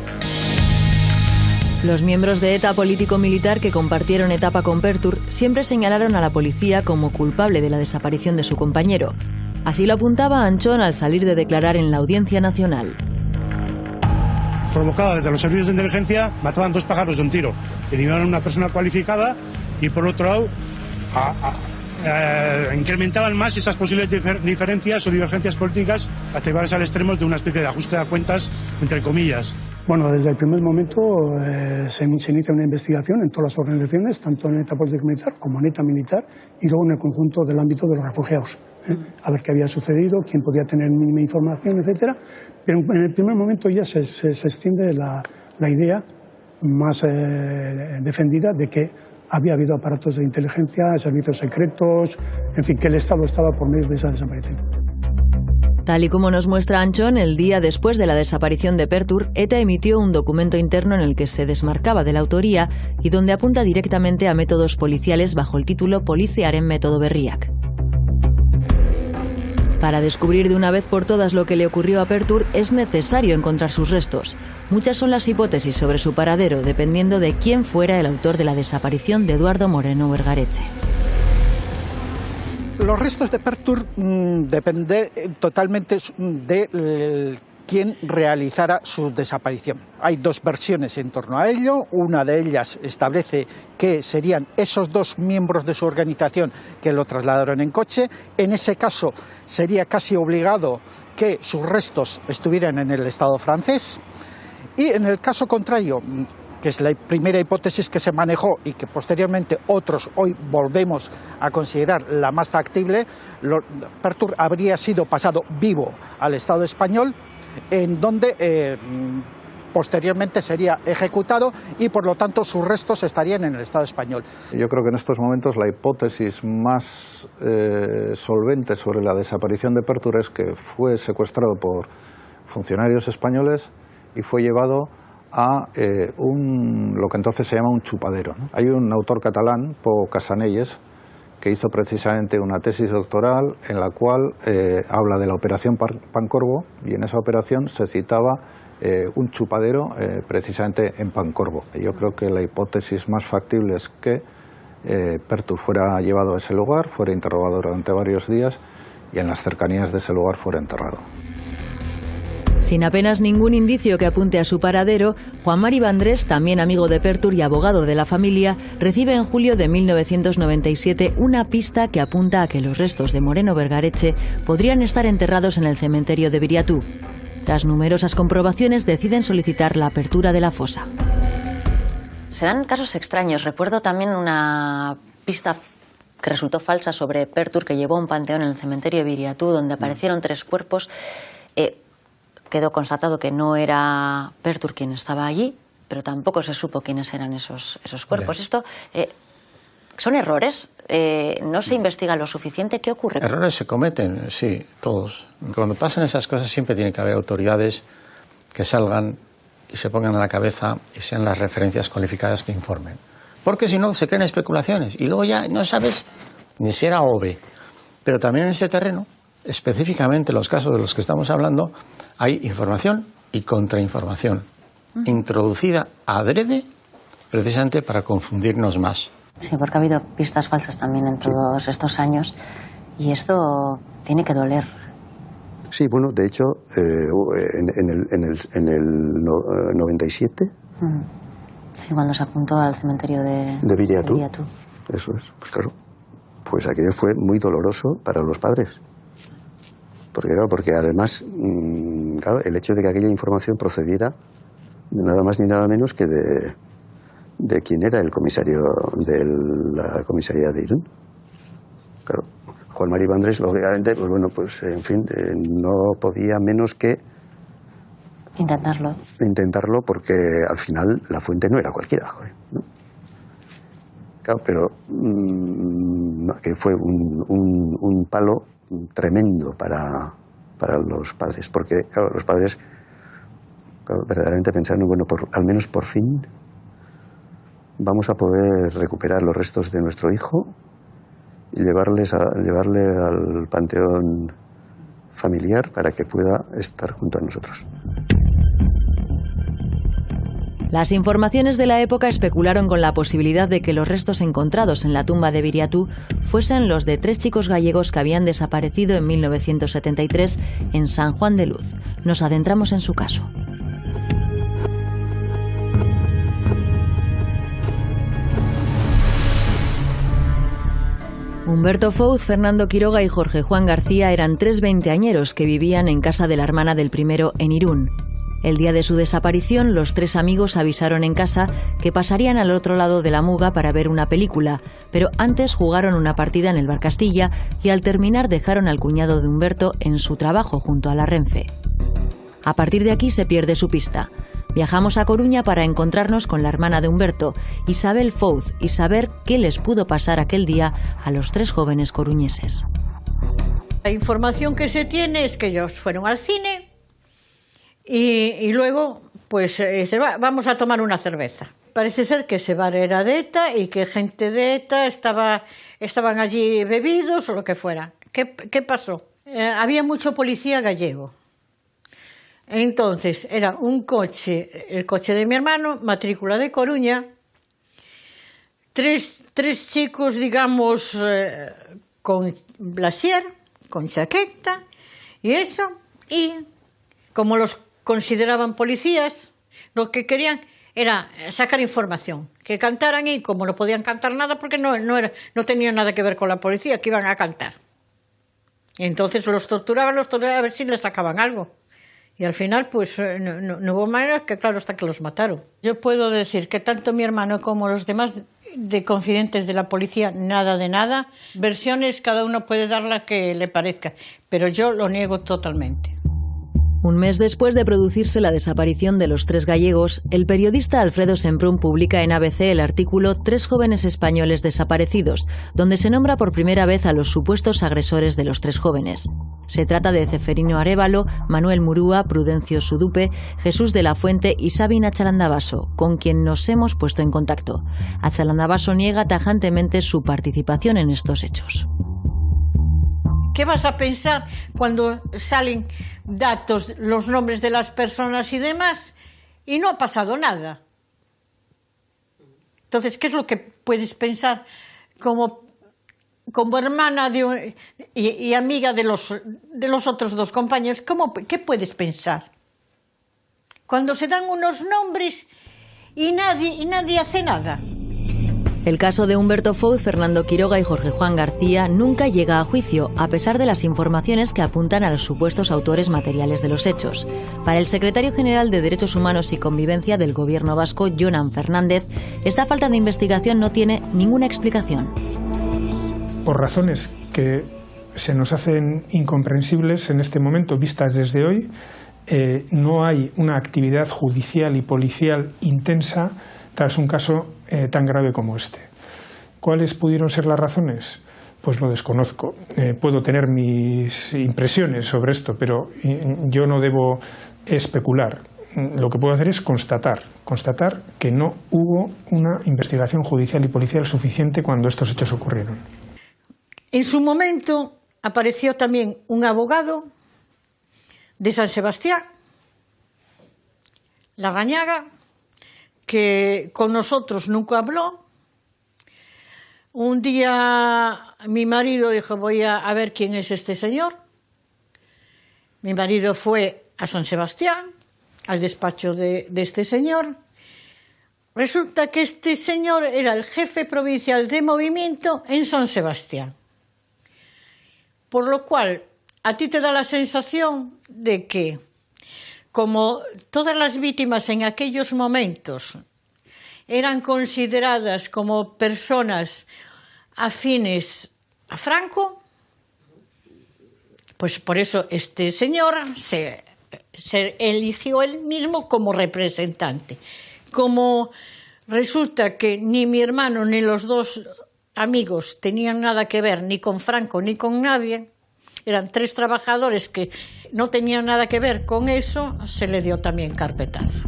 Los miembros de ETA político-militar que compartieron etapa con Pertur siempre señalaron a la policía como culpable de la desaparición de su compañero. Así lo apuntaba Anchón al salir de declarar en la Audiencia Nacional. Provocada desde los servicios de inteligencia, mataban dos pájaros de un tiro. Eliminaron a una persona cualificada y, por otro lado, a, a, a, incrementaban más esas posibles difer diferencias o divergencias políticas hasta llevarse al extremo de una especie de ajuste de cuentas, entre comillas. Bueno, desde el primer momento eh, se, se inicia una investigación en todas las organizaciones, tanto en ETA político-militar como en ETA militar, y luego en el conjunto del ámbito de los refugiados. ¿eh? A ver qué había sucedido, quién podía tener mínima información, etcétera. Pero en el primer momento ya se, se, se extiende la, la idea más eh, defendida de que había habido aparatos de inteligencia, servicios secretos, en fin, que el Estado estaba por medio de esa desaparición. Tal y como nos muestra Anchón, el día después de la desaparición de Pertur, ETA emitió un documento interno en el que se desmarcaba de la autoría y donde apunta directamente a métodos policiales bajo el título Poliziaren metodo berriak. Para descubrir de una vez por todas lo que le ocurrió a Pertur es necesario encontrar sus restos. Muchas son las hipótesis sobre su paradero, dependiendo de quién fuera el autor de la desaparición de Eduardo Moreno Vergaretxe. Los restos de Pertur mmm, dependen totalmente de eh, quién realizara su desaparición. Hay dos versiones en torno a ello. Una de ellas establece que serían esos dos miembros de su organización que lo trasladaron en coche. En ese caso sería casi obligado que sus restos estuvieran en el Estado francés. Y en el caso contrario, que es la primera hipótesis que se manejó y que posteriormente otros hoy volvemos a considerar la más factible, Pertur habría sido pasado vivo al Estado español, en donde eh, posteriormente sería ejecutado y por lo tanto sus restos estarían en el Estado español. Yo creo que en estos momentos la hipótesis más eh, solvente sobre la desaparición de Pertur es que fue secuestrado por funcionarios españoles y fue llevado a eh, un, lo que entonces se llama un chupadero, ¿no? Hay un autor catalán, Pau Casanelles, que hizo precisamente una tesis doctoral en la cual eh, habla de la operación Pancorbo, y en esa operación se citaba eh, un chupadero eh, precisamente en Pancorbo. Yo creo que la hipótesis más factible es que eh, Pertur fuera llevado a ese lugar, fuera interrogado durante varios días y en las cercanías de ese lugar fuera enterrado. Sin apenas ningún indicio que apunte a su paradero, Juan Mari Vandrés, también amigo de Pertur y abogado de la familia, recibe en julio de mil novecientos noventa y siete una pista que apunta a que los restos de Moreno Vergaretxe podrían estar enterrados en el cementerio de Viriatú. Tras numerosas comprobaciones, deciden solicitar la apertura de la fosa. Se dan casos extraños. Recuerdo también una pista que resultó falsa sobre Pertur, que llevó a un panteón en el cementerio de Viriatú, donde aparecieron tres cuerpos. Eh, Quedó constatado que no era Pertur quien estaba allí, pero tampoco se supo quiénes eran esos, esos cuerpos. Bien. Esto eh, son errores, eh, no se investiga lo suficiente. ¿Qué ocurre? Errores se cometen, sí, todos. Cuando pasan esas cosas siempre tiene que haber autoridades que salgan y se pongan a la cabeza y sean las referencias cualificadas que informen. Porque si no se crean especulaciones y luego ya no sabes ni si era O B. Pero también en ese terreno, específicamente los casos de los que estamos hablando, hay información y contrainformación, uh-huh, introducida adrede precisamente para confundirnos más. Sí, porque ha habido pistas falsas también en todos estos años y esto tiene que doler. Sí, bueno, de hecho, eh, en, en el, en el, en el no, uh, noventa y siete... Uh-huh. Sí, cuando se apuntó al cementerio de, de Viriatú. de Viriatú. Eso es, pues claro. Pues aquello fue muy doloroso para los padres. Porque, claro, porque además, mmm, claro, el hecho de que aquella información procediera de nada más ni nada menos que de, de quién era el comisario de la comisaría de Irún. Claro, Juan Mari Vandrés, lógicamente, pues bueno, pues en fin, eh, no podía menos que intentarlo. Intentarlo porque al final la fuente no era cualquiera, joder, ¿no? Claro, pero mmm, que fue un, un, un palo tremendo para, para los padres, porque claro, los padres claro, verdaderamente pensaron, bueno, por, al menos por fin vamos a poder recuperar los restos de nuestro hijo y llevarles a, llevarle al panteón familiar para que pueda estar junto a nosotros. Las informaciones de la época especularon con la posibilidad de que los restos encontrados en la tumba de Viriatú fuesen los de tres chicos gallegos que habían desaparecido en mil novecientos setenta y tres en San Juan de Luz. Nos adentramos en su caso. Humberto Fouz, Fernando Quiroga y Jorge Juan García eran tres veinteañeros que vivían en casa de la hermana del primero en Irún. El día de su desaparición, los tres amigos avisaron en casa que pasarían al otro lado de la Muga para ver una película, pero antes jugaron una partida en el Bar Castilla y al terminar dejaron al cuñado de Humberto en su trabajo junto a la Renfe. A partir de aquí se pierde su pista. Viajamos a Coruña para encontrarnos con la hermana de Humberto, Isabel Fouz, y saber qué les pudo pasar aquel día a los tres jóvenes coruñeses. La información que se tiene es que ellos fueron al cine y, y luego pues eh, dice, va, vamos a tomar una cerveza. Parece ser que ese bar era de ETA y que gente de ETA estaba, estaban allí bebidos o lo que fuera. ¿Qué, qué pasó? eh, había mucho policía gallego. Entonces, era un coche, el coche de mi hermano, matrícula de Coruña, tres, tres chicos, digamos, eh, con brasier, con chaqueta y eso, y como los consideraban policías, lo que querían era sacar información, que cantaran, y como no podían cantar nada porque no, no, era, no tenían nada que ver con la policía, que iban a cantar. Y entonces los torturaban, los torturaban a ver si les sacaban algo. Y al final, pues, no, no, no hubo manera, que claro, hasta que los mataron. Yo puedo decir que tanto mi hermano como los demás de confidentes de la policía, nada de nada. Versiones, cada uno puede dar la que le parezca, pero yo lo niego totalmente. Un mes después de producirse la desaparición de los tres gallegos, el periodista Alfredo Semprún publica en A B C el artículo Tres jóvenes españoles desaparecidos, donde se nombra por primera vez a los supuestos agresores de los tres jóvenes. Se trata de Ceferino Arévalo, Manuel Murúa, Prudencio Sudupe, Jesús de la Fuente y Sabin Achalandabaso, con quien nos hemos puesto en contacto. Achalandabaso niega tajantemente su participación en estos hechos. ¿Qué vas a pensar cuando salen datos, los nombres de las personas y demás, y no ha pasado nada? Entonces, ¿qué es lo que puedes pensar como, como hermana de, y, y amiga de los, de los otros dos compañeros? ¿Cómo, ¿Qué puedes pensar? Cuando se dan unos nombres y nadie, y nadie hace nada. El caso de Humberto Fouz, Fernando Quiroga y Jorge Juan García nunca llega a juicio, a pesar de las informaciones que apuntan a los supuestos autores materiales de los hechos. Para el secretario general de Derechos Humanos y Convivencia del Gobierno vasco, Jonan Fernández, esta falta de investigación no tiene ninguna explicación. Por razones que se nos hacen incomprensibles en este momento, vistas desde hoy, eh, no hay una actividad judicial y policial intensa tras un caso eh, tan grave como este. ¿Cuáles pudieron ser las razones? Pues lo desconozco. Eh, puedo tener mis impresiones sobre esto, pero eh, yo no debo especular. Lo que puedo hacer es constatar, constatar que no hubo una investigación judicial y policial suficiente cuando estos hechos ocurrieron. En su momento apareció también un abogado de San Sebastián, Larrañaga, que con nosotros nunca habló. Un día mi marido dijo, voy a, a ver quién es este señor. Mi marido fue a San Sebastián, al despacho de, de este señor. Resulta que este señor era el jefe provincial de movimiento en San Sebastián. Por lo cual, a ti te da la sensación de que, como todas las víctimas en aquellos momentos eran consideradas como personas afines a Franco, pues por eso este señor se, se eligió él mismo como representante. Como resulta que ni mi hermano ni los dos amigos tenían nada que ver ni con Franco ni con nadie, eran tres trabajadores que no tenían nada que ver con eso, se le dio también carpetazo.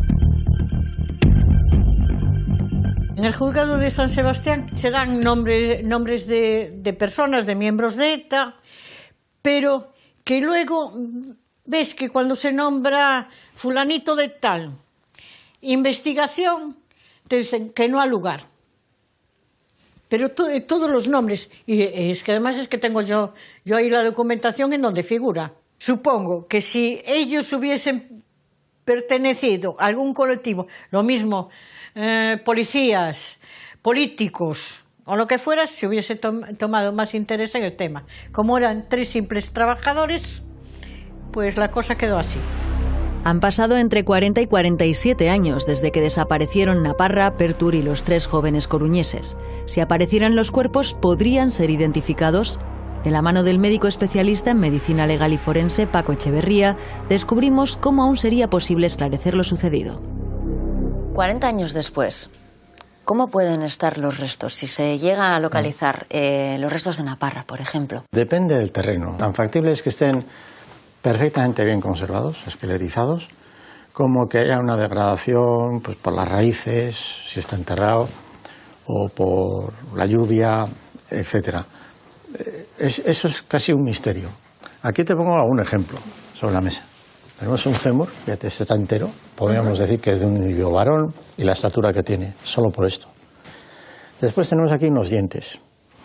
En el juzgado de San Sebastián se dan nombres, nombres de, de personas, de miembros de ETA, pero que luego ves que cuando se nombra fulanito de tal, investigación, te dicen que no ha lugar. Pero to, todos los nombres, y es que además es que tengo yo, yo ahí la documentación en donde figura. Supongo que si ellos hubiesen pertenecido a algún colectivo, lo mismo, eh, policías, políticos o lo que fuera, se hubiese tom tomado más interés en el tema. Como eran tres simples trabajadores, pues la cosa quedó así. Han pasado entre cuarenta y cuarenta y siete años desde que desaparecieron Naparra, Pertur y los tres jóvenes coruñeses. Si aparecieran los cuerpos, ¿podrían ser identificados? De la mano del médico especialista en medicina legal y forense, Paco Echeverría, descubrimos cómo aún sería posible esclarecer lo sucedido. cuarenta años después, ¿cómo pueden estar los restos? Si se llega a localizar eh, los restos de Naparra, por ejemplo. Depende del terreno. Tan factible es que estén perfectamente bien conservados, esqueletizados, como que haya una degradación pues, por las raíces, si está enterrado, o por la lluvia, etcétera. Es, eso es casi un misterio. Aquí te pongo algún ejemplo sobre la mesa. Tenemos un fémur, fíjate, este está entero. Podríamos decir que es de un individuo varón y la estatura que tiene, solo por esto. Después tenemos aquí unos dientes.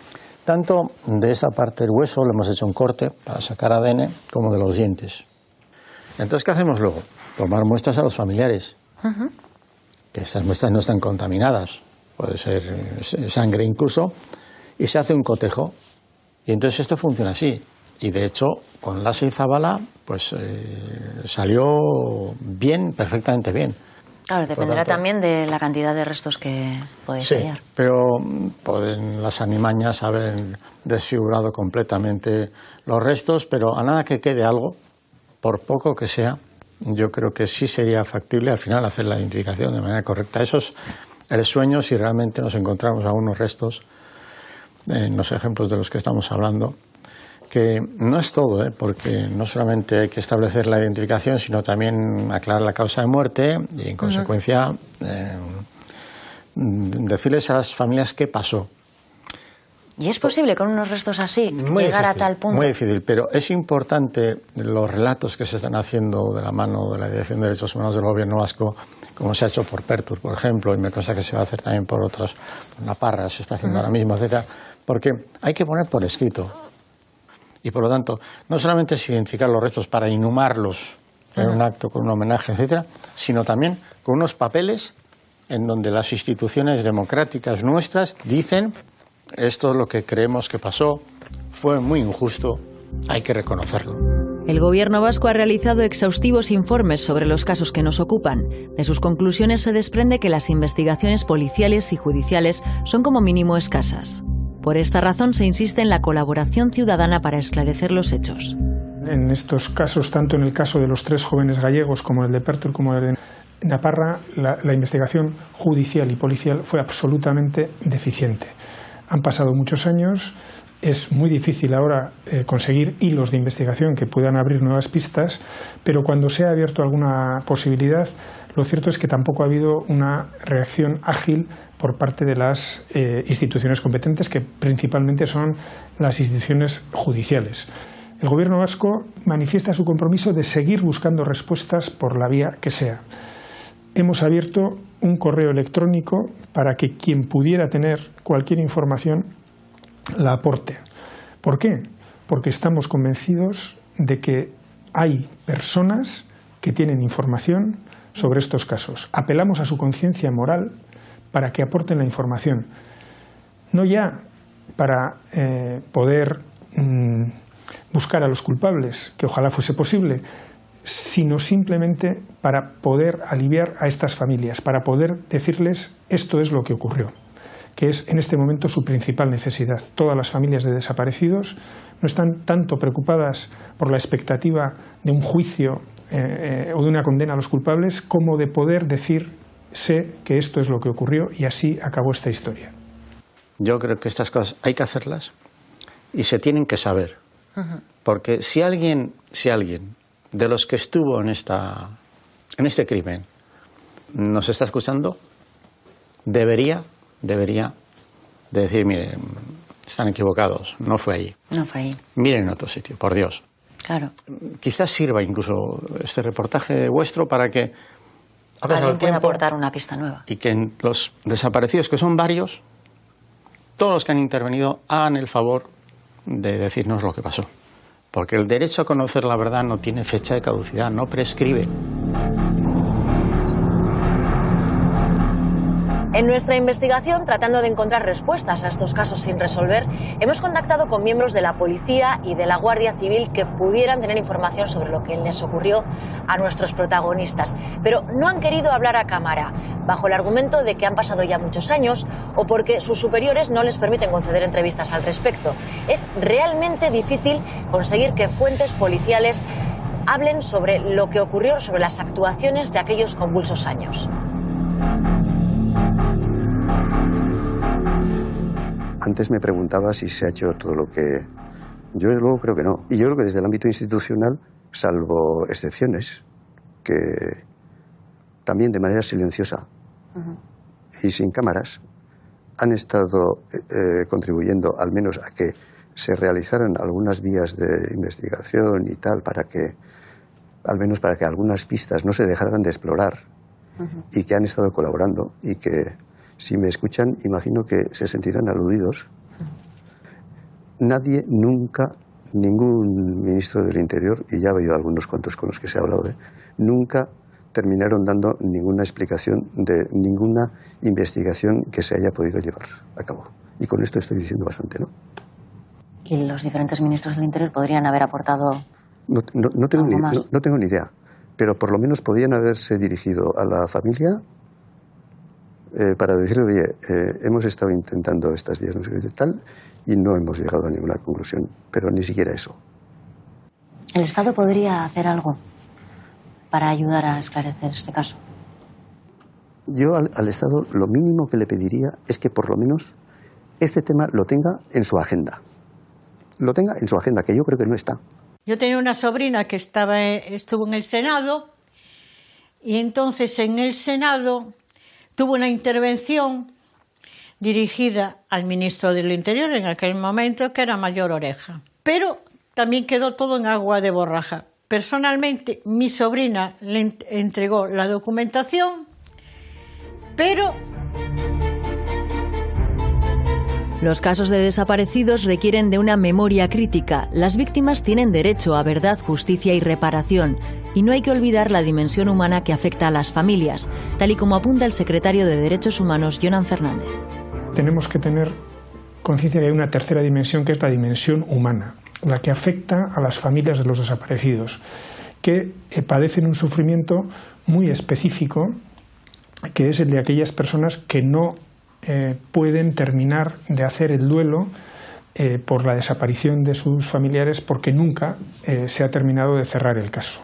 Tanto de esa parte del hueso le hemos hecho un corte para sacar A D N, como de los dientes. Entonces, ¿qué hacemos luego? Tomar muestras a los familiares. Uh-huh. Que estas muestras no están contaminadas. Puede ser sangre incluso. Y se hace un cotejo. Y entonces esto funciona así. Y de hecho, con Lasa y Zabala, pues eh, salió bien, perfectamente bien. Claro, dependerá tanto, también de la cantidad de restos que podéis sí, hallar. Pero pueden, las animañas haber desfigurado completamente los restos, pero a nada que quede algo, por poco que sea, yo creo que sí sería factible al final hacer la identificación de manera correcta. Eso es el sueño si realmente nos encontramos algunos restos en los ejemplos de los que estamos hablando. Que no es todo, ¿eh? Porque no solamente hay que establecer la identificación, sino también aclarar la causa de muerte y, en consecuencia, eh, decirles a las familias qué pasó. ¿Y es posible con unos restos así muy llegar difícil, a tal punto? Muy difícil, pero es importante los relatos que se están haciendo de la mano de la Dirección de Derechos Humanos del Gobierno vasco, como se ha hecho por Pertur, por ejemplo, y me consta que se va a hacer también por otros, por Naparra, se está haciendo uh-huh. ahora mismo, etcétera, porque hay que poner por escrito. Y por lo tanto, no solamente es identificar los restos para inhumarlos en un acto con un homenaje, etcétera, sino también con unos papeles en donde las instituciones democráticas nuestras dicen esto es lo que creemos que pasó, fue muy injusto, hay que reconocerlo. El Gobierno vasco ha realizado exhaustivos informes sobre los casos que nos ocupan. De sus conclusiones se desprende que las investigaciones policiales y judiciales son como mínimo escasas. Por esta razón se insiste en la colaboración ciudadana para esclarecer los hechos. En estos casos, tanto en el caso de los tres jóvenes gallegos como el de Pertur como el de Naparra, la, la investigación judicial y policial fue absolutamente deficiente. Han pasado muchos años, es muy difícil ahora eh, conseguir hilos de investigación que puedan abrir nuevas pistas, pero cuando se ha abierto alguna posibilidad, lo cierto es que tampoco ha habido una reacción ágil por parte de las eh, instituciones competentes, que principalmente son las instituciones judiciales. El Gobierno vasco manifiesta su compromiso de seguir buscando respuestas por la vía que sea. Hemos abierto un correo electrónico para que quien pudiera tener cualquier información la aporte. ¿Por qué? Porque estamos convencidos de que hay personas que tienen información sobre estos casos. Apelamos a su conciencia moral para que aporten la información, no ya para eh, poder mmm, buscar a los culpables, que ojalá fuese posible, sino simplemente para poder aliviar a estas familias, para poder decirles esto es lo que ocurrió, que es en este momento su principal necesidad. Todas las familias de desaparecidos no están tanto preocupadas por la expectativa de un juicio eh, eh, o de una condena a los culpables, como de poder decir sé que esto es lo que ocurrió y así acabó esta historia. Yo creo que estas cosas hay que hacerlas y se tienen que saber. Uh-huh. Porque si alguien, si alguien de los que estuvo en, esta, en este crimen nos está escuchando, debería, debería de decir, miren, están equivocados, no fue allí. No fue allí. Miren en otro sitio, por Dios. Claro. Quizás sirva incluso este reportaje vuestro para que alguien puede aportar una pista nueva. Y que en los desaparecidos, que son varios, todos los que han intervenido hagan el favor de decirnos lo que pasó. Porque el derecho a conocer la verdad no tiene fecha de caducidad, no prescribe. En nuestra investigación, tratando de encontrar respuestas a estos casos sin resolver, hemos contactado con miembros de la policía y de la Guardia Civil que pudieran tener información sobre lo que les ocurrió a nuestros protagonistas. Pero no han querido hablar a cámara, bajo el argumento de que han pasado ya muchos años o porque sus superiores no les permiten conceder entrevistas al respecto. Es realmente difícil conseguir que fuentes policiales hablen sobre lo que ocurrió, sobre las actuaciones de aquellos convulsos años. Antes me preguntaba si se ha hecho todo lo que... Yo desde luego creo que no. Y yo creo que desde el ámbito institucional, salvo excepciones, que también de manera silenciosa uh-huh. y sin cámaras, han estado eh, contribuyendo al menos a que se realizaran algunas vías de investigación y tal para que, al menos para que algunas pistas no se dejaran de explorar uh-huh. y que han estado colaborando y que si me escuchan imagino que se sentirán aludidos. Uh-huh. Nadie nunca, ningún ministro del Interior, y ya he oído algunos cuantos con los que se ha hablado de, nunca terminaron dando ninguna explicación de ninguna investigación que se haya podido llevar a cabo. Y con esto estoy diciendo bastante, ¿no? ¿Y los diferentes ministros del Interior podrían haber aportado no, no, no, tengo algo ni, más? No, no tengo ni idea, pero por lo menos podían haberse dirigido a la familia eh, para decirle, oye, eh, hemos estado intentando estas vías no sé qué tal y no hemos llegado a ninguna conclusión, pero ni siquiera eso. ¿El Estado podría hacer algo para ayudar a esclarecer este caso? Yo al, al Estado lo mínimo que le pediría es que por lo menos este tema lo tenga en su agenda. Lo tenga en su agenda, que yo creo que no está. Yo tenía una sobrina que estaba, estuvo en el Senado y entonces en el Senado tuvo una intervención dirigida al ministro del Interior en aquel momento, que era Mayor Oreja. Pero también quedó todo en agua de borraja. Personalmente, mi sobrina le entregó la documentación, pero... Los casos de desaparecidos requieren de una memoria crítica. Las víctimas tienen derecho a verdad, justicia y reparación. Y no hay que olvidar la dimensión humana que afecta a las familias, tal y como apunta el secretario de Derechos Humanos, Jonan Fernández. Tenemos que tener conciencia de que hay una tercera dimensión, que es la dimensión humana, la que afecta a las familias de los desaparecidos, que eh, padecen un sufrimiento muy específico, que es el de aquellas personas que no Eh, pueden terminar de hacer el duelo eh, por la desaparición de sus familiares porque nunca eh, se ha terminado de cerrar el caso.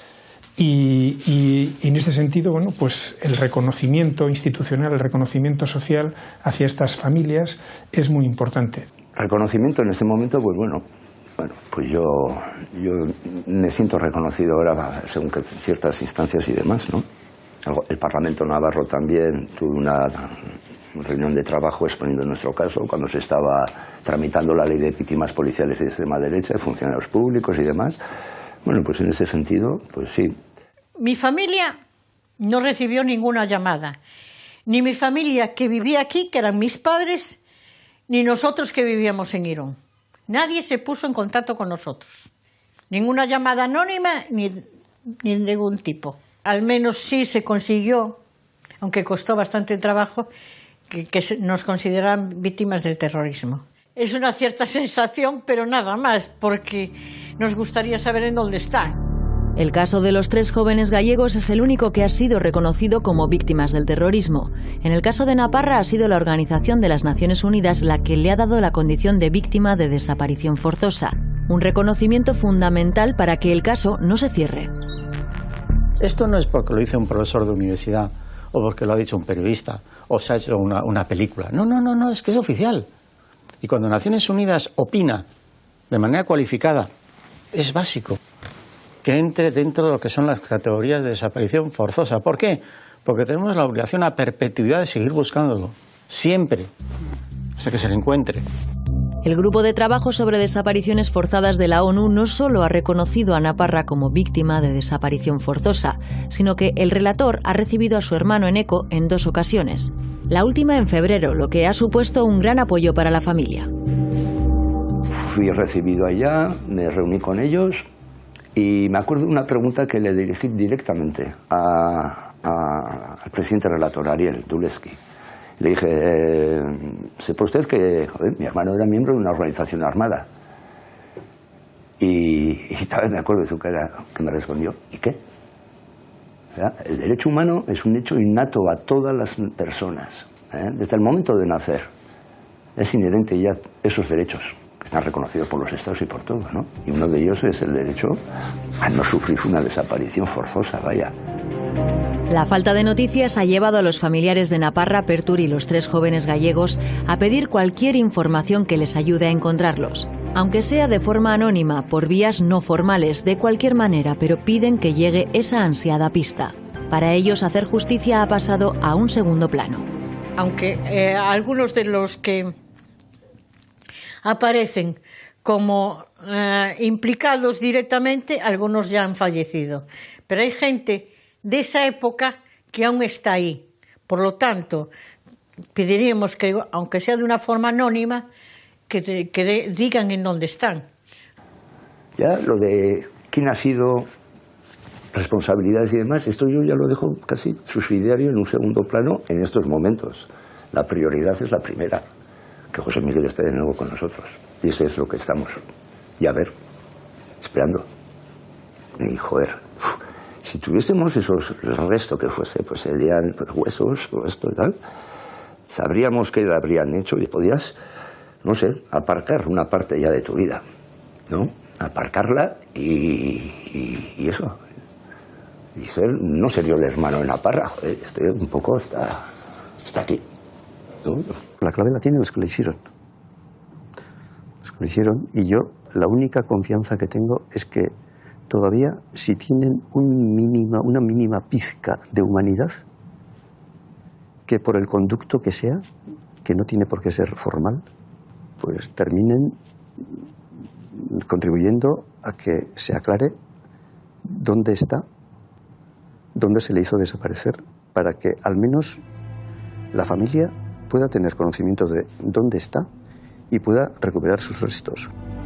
Y, y, y en este sentido, bueno, pues el reconocimiento institucional, el reconocimiento social hacia estas familias es muy importante. Reconocimiento en este momento, pues bueno, bueno pues yo, yo me siento reconocido ahora según que ciertas instancias y demás, ¿no? El Parlamento Navarro también tuvo una reunión de trabajo exponiendo nuestro caso cuando se estaba tramitando la ley de víctimas policiales de extrema derecha, de funcionarios públicos y demás. Bueno, pues en ese sentido, pues sí. Mi familia no recibió ninguna llamada, ni mi familia que vivía aquí, que eran mis padres, ni nosotros que vivíamos en Irún. Nadie se puso en contacto con nosotros. Ninguna llamada anónima ni, ni de ningún tipo. Al menos sí se consiguió, aunque costó bastante trabajo, que, que nos consideran víctimas del terrorismo. Es una cierta sensación, pero nada más, porque nos gustaría saber en dónde están. El caso de los tres jóvenes gallegos es el único que ha sido reconocido como víctimas del terrorismo. En el caso de Naparra ha sido la Organización de las Naciones Unidas la que le ha dado la condición de víctima de desaparición forzosa. Un reconocimiento fundamental para que el caso no se cierre. Esto no es porque lo dice un profesor de universidad o porque lo ha dicho un periodista o se ha hecho una, una película. No, no, no, no, es que es oficial. Y cuando Naciones Unidas opina de manera cualificada, es básico que entre dentro de lo que son las categorías de desaparición forzosa. ¿Por qué? Porque tenemos la obligación a perpetuidad de seguir buscándolo, siempre, hasta que se le encuentre. El Grupo de Trabajo sobre Desapariciones Forzadas de la ONU no solo ha reconocido a Naparra como víctima de desaparición forzosa, sino que el relator ha recibido a su hermano Eneko en dos ocasiones. La última en febrero, lo que ha supuesto un gran apoyo para la familia. Fui recibido allá, me reuní con ellos y me acuerdo de una pregunta que le dirigí directamente a, a, al presidente relator, Ariel Dulesky. Le dije, eh, sepa usted que joder, mi hermano era miembro de una organización armada. Y, y tal vez me acuerdo de su cara que me respondió, ¿y qué? ¿Verdad? El derecho humano es un hecho innato a todas las personas, ¿eh? Desde el momento de nacer. Es inherente ya esos derechos que están reconocidos por los estados y por todo, ¿no? Y uno de ellos es el derecho a no sufrir una desaparición forzosa, vaya. La falta de noticias ha llevado a los familiares de Naparra, Pertur y los tres jóvenes gallegos a pedir cualquier información que les ayude a encontrarlos. Aunque sea de forma anónima, por vías no formales, de cualquier manera, pero piden que llegue esa ansiada pista. Para ellos, hacer justicia ha pasado a un segundo plano. Aunque eh, algunos de los que aparecen como eh, implicados directamente, algunos ya han fallecido. Pero hay gente de esa época que aún está ahí. Por lo tanto, pediríamos que, aunque sea de una forma anónima, que, te, que de, digan en dónde están. Ya lo de quién ha sido, responsabilidades y demás, esto yo ya lo dejo casi subsidiario en un segundo plano en estos momentos. La prioridad es la primera, que José Miguel esté de nuevo con nosotros. Y ese es lo que estamos, y a ver, esperando. Y joder, uf, si tuviésemos esos, el resto que fuese, pues serían pues, huesos o esto y tal, sabríamos qué le habrían hecho y podías, no sé, aparcar una parte ya de tu vida, ¿no? Aparcarla y, y, y eso. Y ser, no ser yo el hermano en la parra, joder, estoy un poco, está, está aquí. ¿No? La clave la tienen los que lo hicieron. Los que lo hicieron, y yo la única confianza que tengo es que todavía, si tienen un mínima, una mínima pizca de humanidad, que por el conducto que sea, que no tiene por qué ser formal, pues terminen contribuyendo a que se aclare dónde está, dónde se le hizo desaparecer, para que al menos la familia pueda tener conocimiento de dónde está y pueda recuperar sus restos.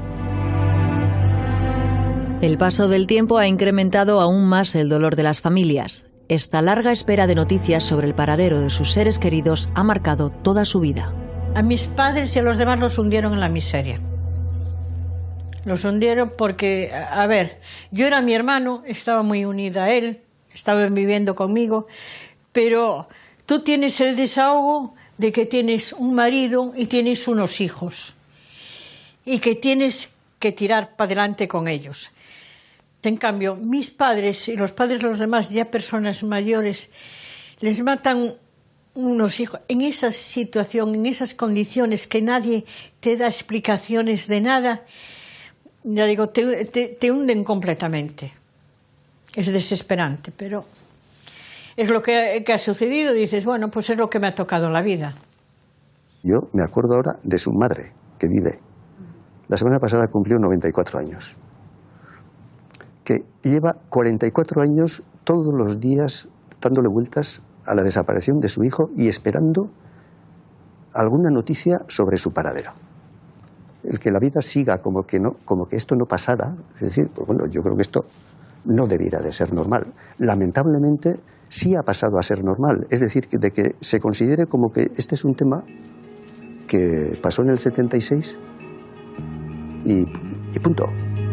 El paso del tiempo ha incrementado aún más el dolor de las familias. Esta larga espera de noticias sobre el paradero de sus seres queridos ha marcado toda su vida. A mis padres y a los demás los hundieron en la miseria. Los hundieron porque, a ver, yo era mi hermano, estaba muy unida a él, estaba viviendo conmigo, pero tú tienes el desahogo de que tienes un marido y tienes unos hijos y que tienes que tirar para adelante con ellos. En cambio, mis padres y los padres de los demás, ya personas mayores, les matan unos hijos en esa situación, en esas condiciones que nadie te da explicaciones de nada, ya digo, te, te, te hunden completamente. Es desesperante, pero es lo que, que ha sucedido. Dices, bueno, pues es lo que me ha tocado en la vida. Yo me acuerdo ahora de su madre, que vive. La semana pasada cumplió noventa y cuatro años. Que lleva cuarenta y cuatro años todos los días dándole vueltas a la desaparición de su hijo y esperando alguna noticia sobre su paradero. El que la vida siga como que, no, como que esto no pasara, es decir, pues bueno, yo creo que esto no debiera de ser normal. Lamentablemente sí ha pasado a ser normal, es decir, de que se considere como que este es un tema que pasó en el setenta y seis y, y punto.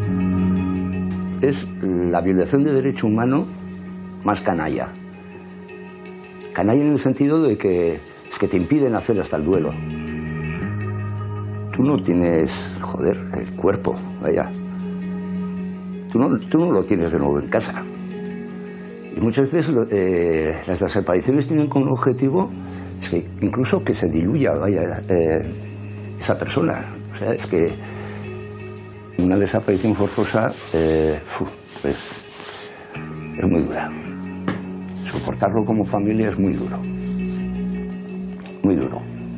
Es la violación de derecho humano más canalla. Canalla en el sentido de que es que te impiden hacer hasta el duelo. Tú no tienes, joder, el cuerpo, vaya. Tú no, tú no lo tienes de nuevo en casa. Y muchas veces eh, las desapariciones tienen como objetivo es que incluso que se diluya, vaya, eh, esa persona. O sea, es que una desaparición forzosa, eh, pues, es muy dura. Soportarlo como familia es muy duro. Muy duro.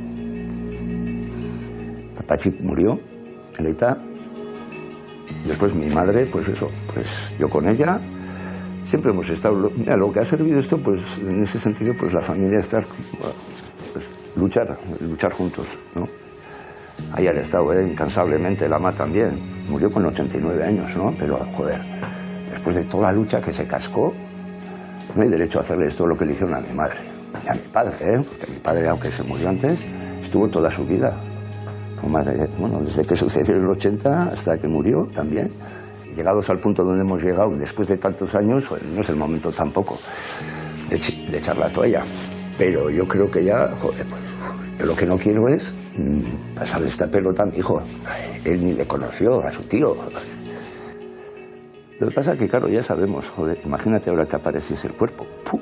Papachi murió en ETA. Después mi madre, pues eso, pues yo con ella siempre hemos estado. Mira, lo que ha servido esto, pues en ese sentido, pues la familia estar, pues, luchar, luchar juntos, ¿no? Ahí han estado, ¿eh? Incansablemente, la mamá también. Murió con ochenta y nueve años, ¿no? Pero, joder, después de toda la lucha que se cascó, no hay derecho a hacerle esto lo que le hicieron a mi madre. Y a mi padre, ¿eh? Porque mi padre, aunque se murió antes, estuvo toda su vida. Más de, bueno, desde que sucedió en el ochenta hasta que murió también. Y llegados al punto donde hemos llegado, después de tantos años, pues, no es el momento tampoco de, de echar la toalla. Pero yo creo que ya, joder, pues, yo lo que no quiero es mmm, pasarle esta pelota a mi hijo. Él ni le conoció a su tío. Lo que pasa es que, claro, ya sabemos, joder, imagínate ahora que apareciese el cuerpo. ¡Pum!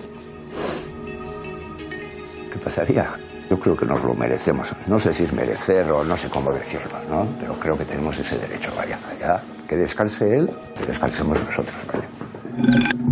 ¿Qué pasaría? Yo creo que nos lo merecemos. No sé si es merecer o no sé cómo decirlo, ¿no? Pero creo que tenemos ese derecho, vaya. Ya, que descanse él, que descansemos nosotros, ¿vale?